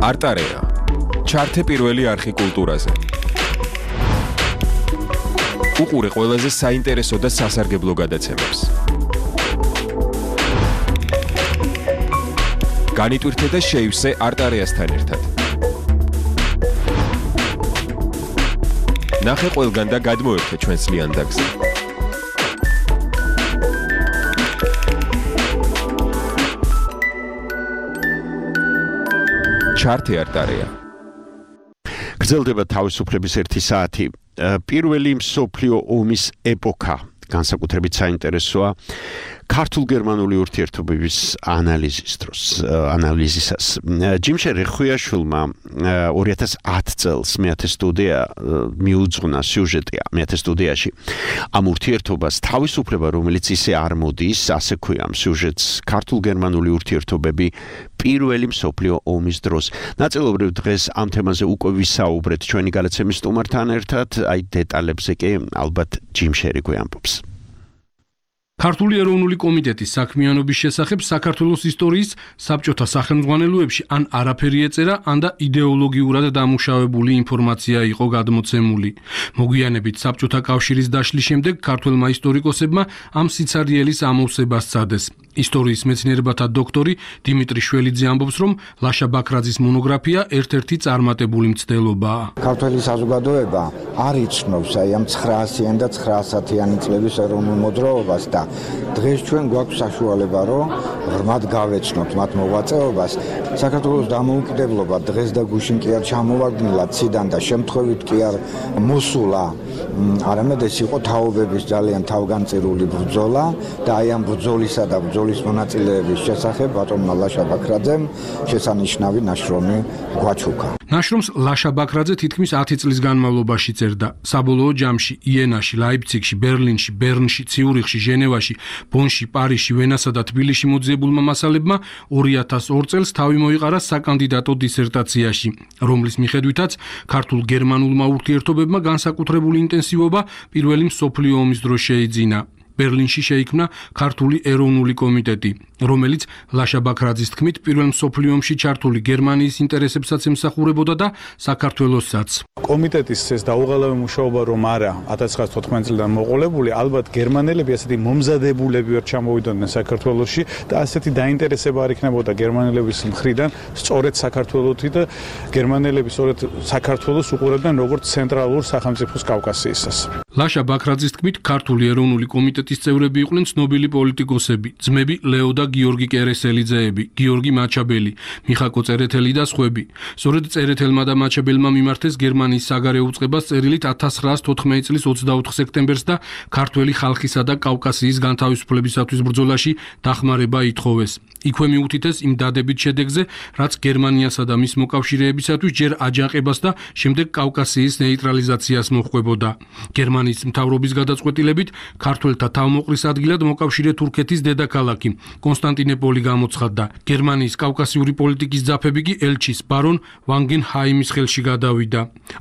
არტარეა. ჩართე პირველი არხი კულტურაზე. უყურე ყველაზე საინტერესო და სასარგებლო გადაცემებს. განიტვირთე და შეივსე არტარეასთან ერთად. ნახე ყველგან და გადმოერთე ჩვენს ლიანდაგზე. ჩართე არტარეა. გრძელდება თავისუფლების 1 საათი. პირველი მსოფლიო ომის ეპოქა განსაკუთრებით საინტერესოა ქართულ-გერმანული ურთიერთობების ანალიზისას. ჯიმ შერეხუიაშვილმა 2010 წელს მეათე სტუდია მიუძღვნა სიუჟეტი მეათე სტუდიაში ამ ურთიერთობას თავისუფლება, რომელიც ისე არ მოდის, ასე ქვია ამ სიუჟეტს ქართულ-გერმანული ურთიერთობები პირველი მსოფლიო ომის დროს. ნაწილობრივ დღეს ამ თემაზე უკვე ვისაუბრეთ ჩვენი გადაცემის სტუმართან ერთად, აი დეტალებზე კი ალბათ ჯიმ შერეხვი ამბობს. ქართული ეროვნული კომიტეტის საქმიანობის შესახებ საქართველოს ისტორიის საბჭოთა სახელმძღვანელოებში ან არაფერი ეწერა, ან და იდეოლოგიურად დამუშავებული ინფორმაცია იყო გადმოცემული. მოგვიანებით საბჭოთა კავშირის დაშლის შემდეგ ქართველმა ისტორიკოსებმა ამ სიცარიელის ამოვსებას სცადეს. ისტორიის მეცნიერებათა დოქტორი დიმიტრი შველიძე ამბობს, რომ ლაშა ბაქრაძის მონოგრაფია ერთ-ერთი წარმატებული მცდელობაა. ქართველი საზოგადოება არ იცნობს აი ამ 900-იან და 910-იანი წლების ეროვნულ მოძრაობას და დღეს ჩვენ გვაქვს საშუალება, რომ ღრმად გავეცნოთ მათ მოღვაწეობას. საქართველოს დამოუკიდებლობა დღეს და გუშინ კი არ ჩამოვარდნილა ციდან და შემთხვევით კი არ მოსულა, არამედ ეს იყო თაობების ძალიან თავგანწირული ბრძოლა და აი ამ ბრძოლისა და ბრძოლის მონაწილეების შესახებ ბატონმა ლაშა ბაქრაძემ შესანიშნავი ნაშრომი გვაჩუქა. ნაშრომს ლაშა ბაქრაძე თითქმის 10 წლის განმავლობაში წერდა. საბოლოო ჯამში იენაში, ლაიფციგში, ბერლინში, ბერნში, ციურიხში, ჟენევაში, ბონში, პარიზში, ვენასა და თბილისში მოძიებულმა მასალებმა 2002 წელს თავი მოიყარა საკანდიდატო დისერტაციაში, რომლის მიხედვითაც ქართულ-გერმანულმა ურთიერთობებმა განსაკუთრებული ინტენსივობა პირველი მსოფლიო ომის დროს შეიძინა. ბერლინში შეიქმნა ქართული ეროვნული კომიტეტი, რომელიც ლაშა ბაქრაძის თქმით პირველ მსოფლიო ომში ჩართული გერმანიის ინტერესებსაც ემსახურებოდა და საქართველოსაც. კომიტეტის ეს დაუღალავი მუშაობა რომ არა 1914 წლიდან მოყოლებული, ალბათ გერმანელები ასეთი მომზადებულები ვერ ჩამოვიდოდნენ საქართველოში და ასეთი დაინტერესება არ იქნებოდა გერმანელების მხრიდან სწორედ საქართველოსი და გერმანელები სწორედ საქართველოს უყურებდნენ როგორც ცენტრალურ სახელმწიფოს კავკასიისას. ლაშა ბაქრაძის თქმით ქართული ეროვნული კომიტეტის წევრები იყვნენ ცნობილი პოლიტიკოსები, ძმები ლეო და გიორგი კერესელიძეები, გიორგი მაჩაბელი, მიხაკო წერეთელი და სხვები. სწორედ წერეთელმა და მაჩაბელმა მიმართეს გერმანიის საგარეო უწყებას წერილით 1914 წლის 24 სექტემბერს და ქართველი ხალხისა და კავკასიის განთავისუფლებისათვის ბრძოლაში დახმარება ითხოვეს. იქვე მიუთითეს იმ დადებით შედეგზე, რაც გერმანიასა და მის მოკავშირეებისათვის ჯერ აჯანყებას და შემდეგ კავკასიის ნეიტრალიზაციას მოჰყვებოდა. გერმანიის მთავრობის გადაწყვეტილებით ქართველთა თავმოყრის ადგილად მოკავშირე თურქეთის დედაქალაქი კონსტანტინოპოლი გამოცხადდა. გერმანიის კავკასიური პოლიტიკის ძაფები კი ელჩის ბარონ ვანგენჰაიმის ხელში გადავიდა.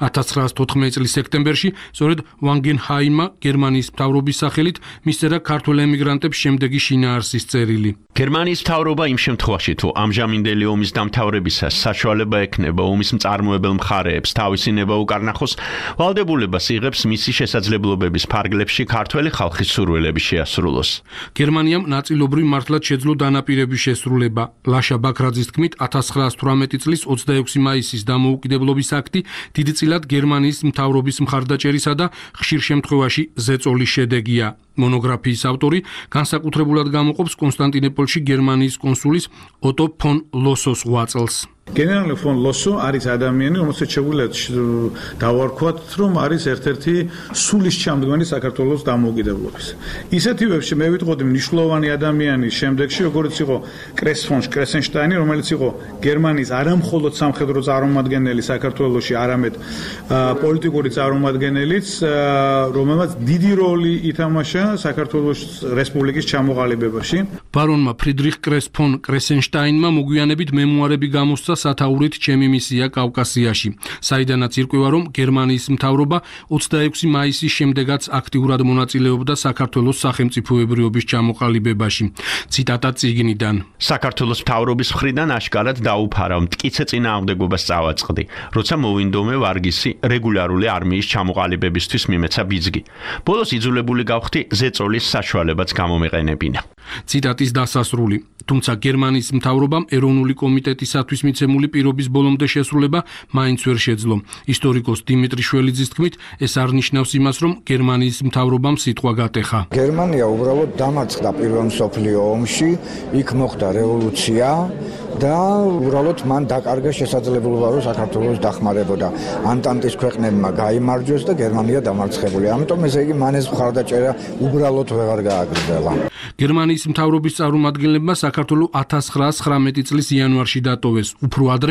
1914 წლის სექტემბერში სწორედ ვანგენჰაიმმა გერმანიის მთავრობის სახელით მისწერა ქართველ ემიგრანტებს შემდეგი შინაარსის წერილი. გერმანიის მთავრობა იმ შემთხვევაში, თუ ამჟამინდელი ომის დამთავრებისას საშუალება ექნება ომის მწარმოებელ მხარეებს თავისი ნება უკარნახოს, ვალდებულებას იღებს მისი შესაძლებლობების ფარგლებში ქართველი ხალხის სურვილების შეასრულოს. გერმანიამ ნაწილობრივ მართლაც შეძლო დანაპირების შესრულება. ლაშა ბაქრაძის თქმით 1918 წლის 26 მაისის დამოუკიდებლობის აქტი დიდწილად გერმანიის მთავრობის მხარდაჭერისა და ხშირ შემთხვევაში ზეწოლის შედეგია. მონოგრაფიის ავტორი განსაკუთრებულად გამოყოფს კონსტანტინოპოლში გერმანიის კონსულის ოტო ფონ ლოსოს ღვაწლს. გენერალი ფონ ლოსო არის ადამიანი, რომელსაც შეგვიძლია დავარქვათ, რომ არის ერთ-ერთი სულისჩამდგმელი საქართველოს დამოუკიდებლობის. ისეთივე მე ვიტყოდი მნიშვნელოვანი ადამიანი შემდეგში, როგორც იყო კრესენშტაინი, რომელიც იყო გერმანიის არამხოლოდ სამხედრო წარმომადგენელი საქართველოში, არამედ პოლიტიკური წარმომადგენელიც, რომელმაც დიდი როლი ითამაშა საქართველოს რესპუბლიკის ჩამოყალიბებაში. ბარონმა ფრიდრიხ კრეს ფონ კრესენშტაინმა მოგვიანებით მემუარები გამოსცა სათაურით ჩემი მისია კავკასიაში, საიდანაც ირკვევა, რომ გერმანიის მთავრობა 26 მაისის შემდეგაც აქტიურად მონაწილეობდა საქართველოს სახელმწიფოებრიობის ჩამოყალიბებაში. ციტატა წიგნიდან. საქართველოს მთავრობის მხრიდან აშკარად დაუფარა, მტკიცე წინააღმდეგობას წავაწყდი, როცა მოვინდომე ვარგისი რეგულარული არმიის ჩამოყალიბებისთვის მიმეცა ბიძგი. ბოლოს იძულებული გავხდი ზეწოლის საშუალებაც გამომეყენებინა. ციტატის დასასრული. თუმცა გერმანიის მთავრობამ ეროვნული კომიტეტისათვის მიცემული პირობის ბოლომდე შესრულება მაინც ვერ შეძლო. ისტორიკოს დიმიტრი შველიძის თქმით, ეს არ ნიშნავს იმას, რომ გერმანიის მთავრობამ სიტყვა გატეხა. გერმანია უბრალოდ დამარცხდა პირველ მსოფლიო ომში, იქ მოხდა რევოლუცია და უბრალოდ მან დაკარგა შესაძლებლობა, რომ საქართველოს დახმარებოდა. ანტანტის ქვეყნებმა გაიმარჯვეს და გერმანია დამარცხებული. ამიტომ ესე იგი მან ეს მხარდაჭერა უბრალოდ ვეღარ გააგრძელა. გერმანიის მთავრობის წარმომადგენლებმა საქართველოს 1919 წლის იანვარში დატოვეს. უფრო ადრე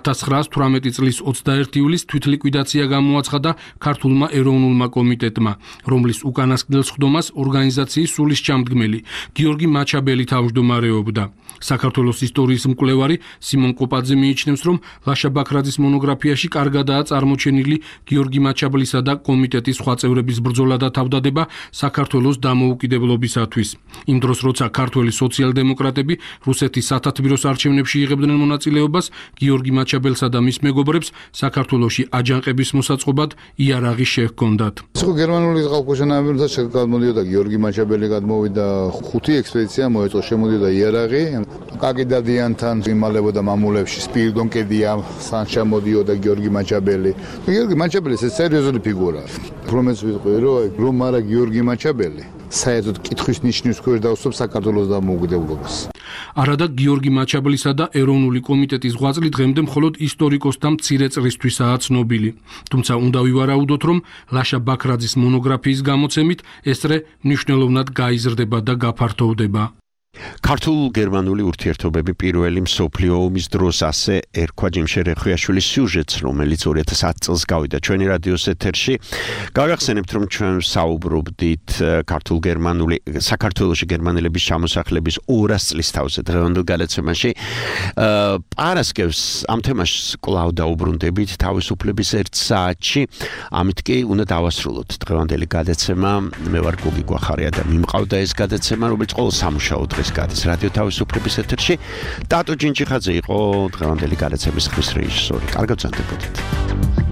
1918 წლის 21 ივლისს თვითლიკვიდაცია გამოაცხადა ქართულმა ეროვნულმა კომიტეტმა, რომლის უკანასკნელ სხდომას ორგანიზაციის სულისჩამდგმელი გიორგი მაჩაბელი თავმჯდომარეობდა. საქართველოს ისტორიის მკვლევარი სიმონ კოპაძე მიიჩნევს, რომ ლაშა ბაქრაძის მონოგრაფიაში კარგადაა წარმოჩენილი გიორგი მაჩაბლისა და კომიტეტის სხვა წევრების ბრძოლა და თავდადება საქართველოს დამოუკიდებლობისათვის. იმ დროს, როცა ქართველი სოციალ-დემოკრატები რუსეთის სათათბიროს არჩევნებში იღებდნენ მონაწილეობას, გიორგი მაჩაბელსა და მის მეგობრებს საქართველოში აჯანყების მოსაწყობად იარაღი შეჰქონდათ. ხო გერმანული წყალქვეშანაირთა გადმოდიოდა გიორგი მაჩაბელი, გადმოვიდა 5 ექსპედიცია მოეწყო, შემოდიოდა იარაღი, კაკიდადიანთან იმალებოდა მამულებში, სპირიდონ კედია, სან შემოდიოდა გიორგი მაჩაბელი. გიორგი მაჩაბელი ეს სერიოზული ფიგურაა. რომელიც ვიტყვი, რომ არა გიორგი მაჩაბელი საერთოდ კითხვის ნიშნის ქვეშ დაუსვამს საქართველოს დამოუკიდებლობას. არადა გიორგი მაჩაბლისა და ეროვნული კომიტეტის ღვაწლი დღემდე მხოლოდ ისტორიკოსთა მცირე წრისთვისაა ცნობილი. თუმცა უნდა ვივარაუდოთ, რომ ლაშა ბაქრაძის მონოგრაფიის გამოცემით ეს წრე მნიშვნელოვნად გაიზრდება და გაფართოვდება. ქართულ-გერმანული ურთიერთობები პირველი მსოფლიო ომის დროს ასე ერქვა ჯიმშე რეხვიაშვილის სიუჟეტს, რომელიც 2010 წელს გავიდა ჩვენი რადიოს ეთერში. გავახსენებთ, რომ ჩვენ საუბრობდით ქართულ-გერმანული საქართველოში გერმანელების ჩამოსახლების 200 წლის თავზე დღევანდელ გადაცემაში. პარასკევს ამ თემას კვლავ დაუბრუნდებით თავისუფლების 1 საათში. ამით კი უნდა დავასრულოთ დღევანდელი გადაცემა. მე ვარ გოგი გვახარია და მიმყავდა ეს გადაცემა, რომელიც ყოველ სამუშაო დღეს გადის რადიო თავისუფლების ეთერში. ტატო ჯინჯიხაძე იყო დღევანდელი გადაცემის ხმის რეჟისორი. კარგად გრძანდებოდეთ.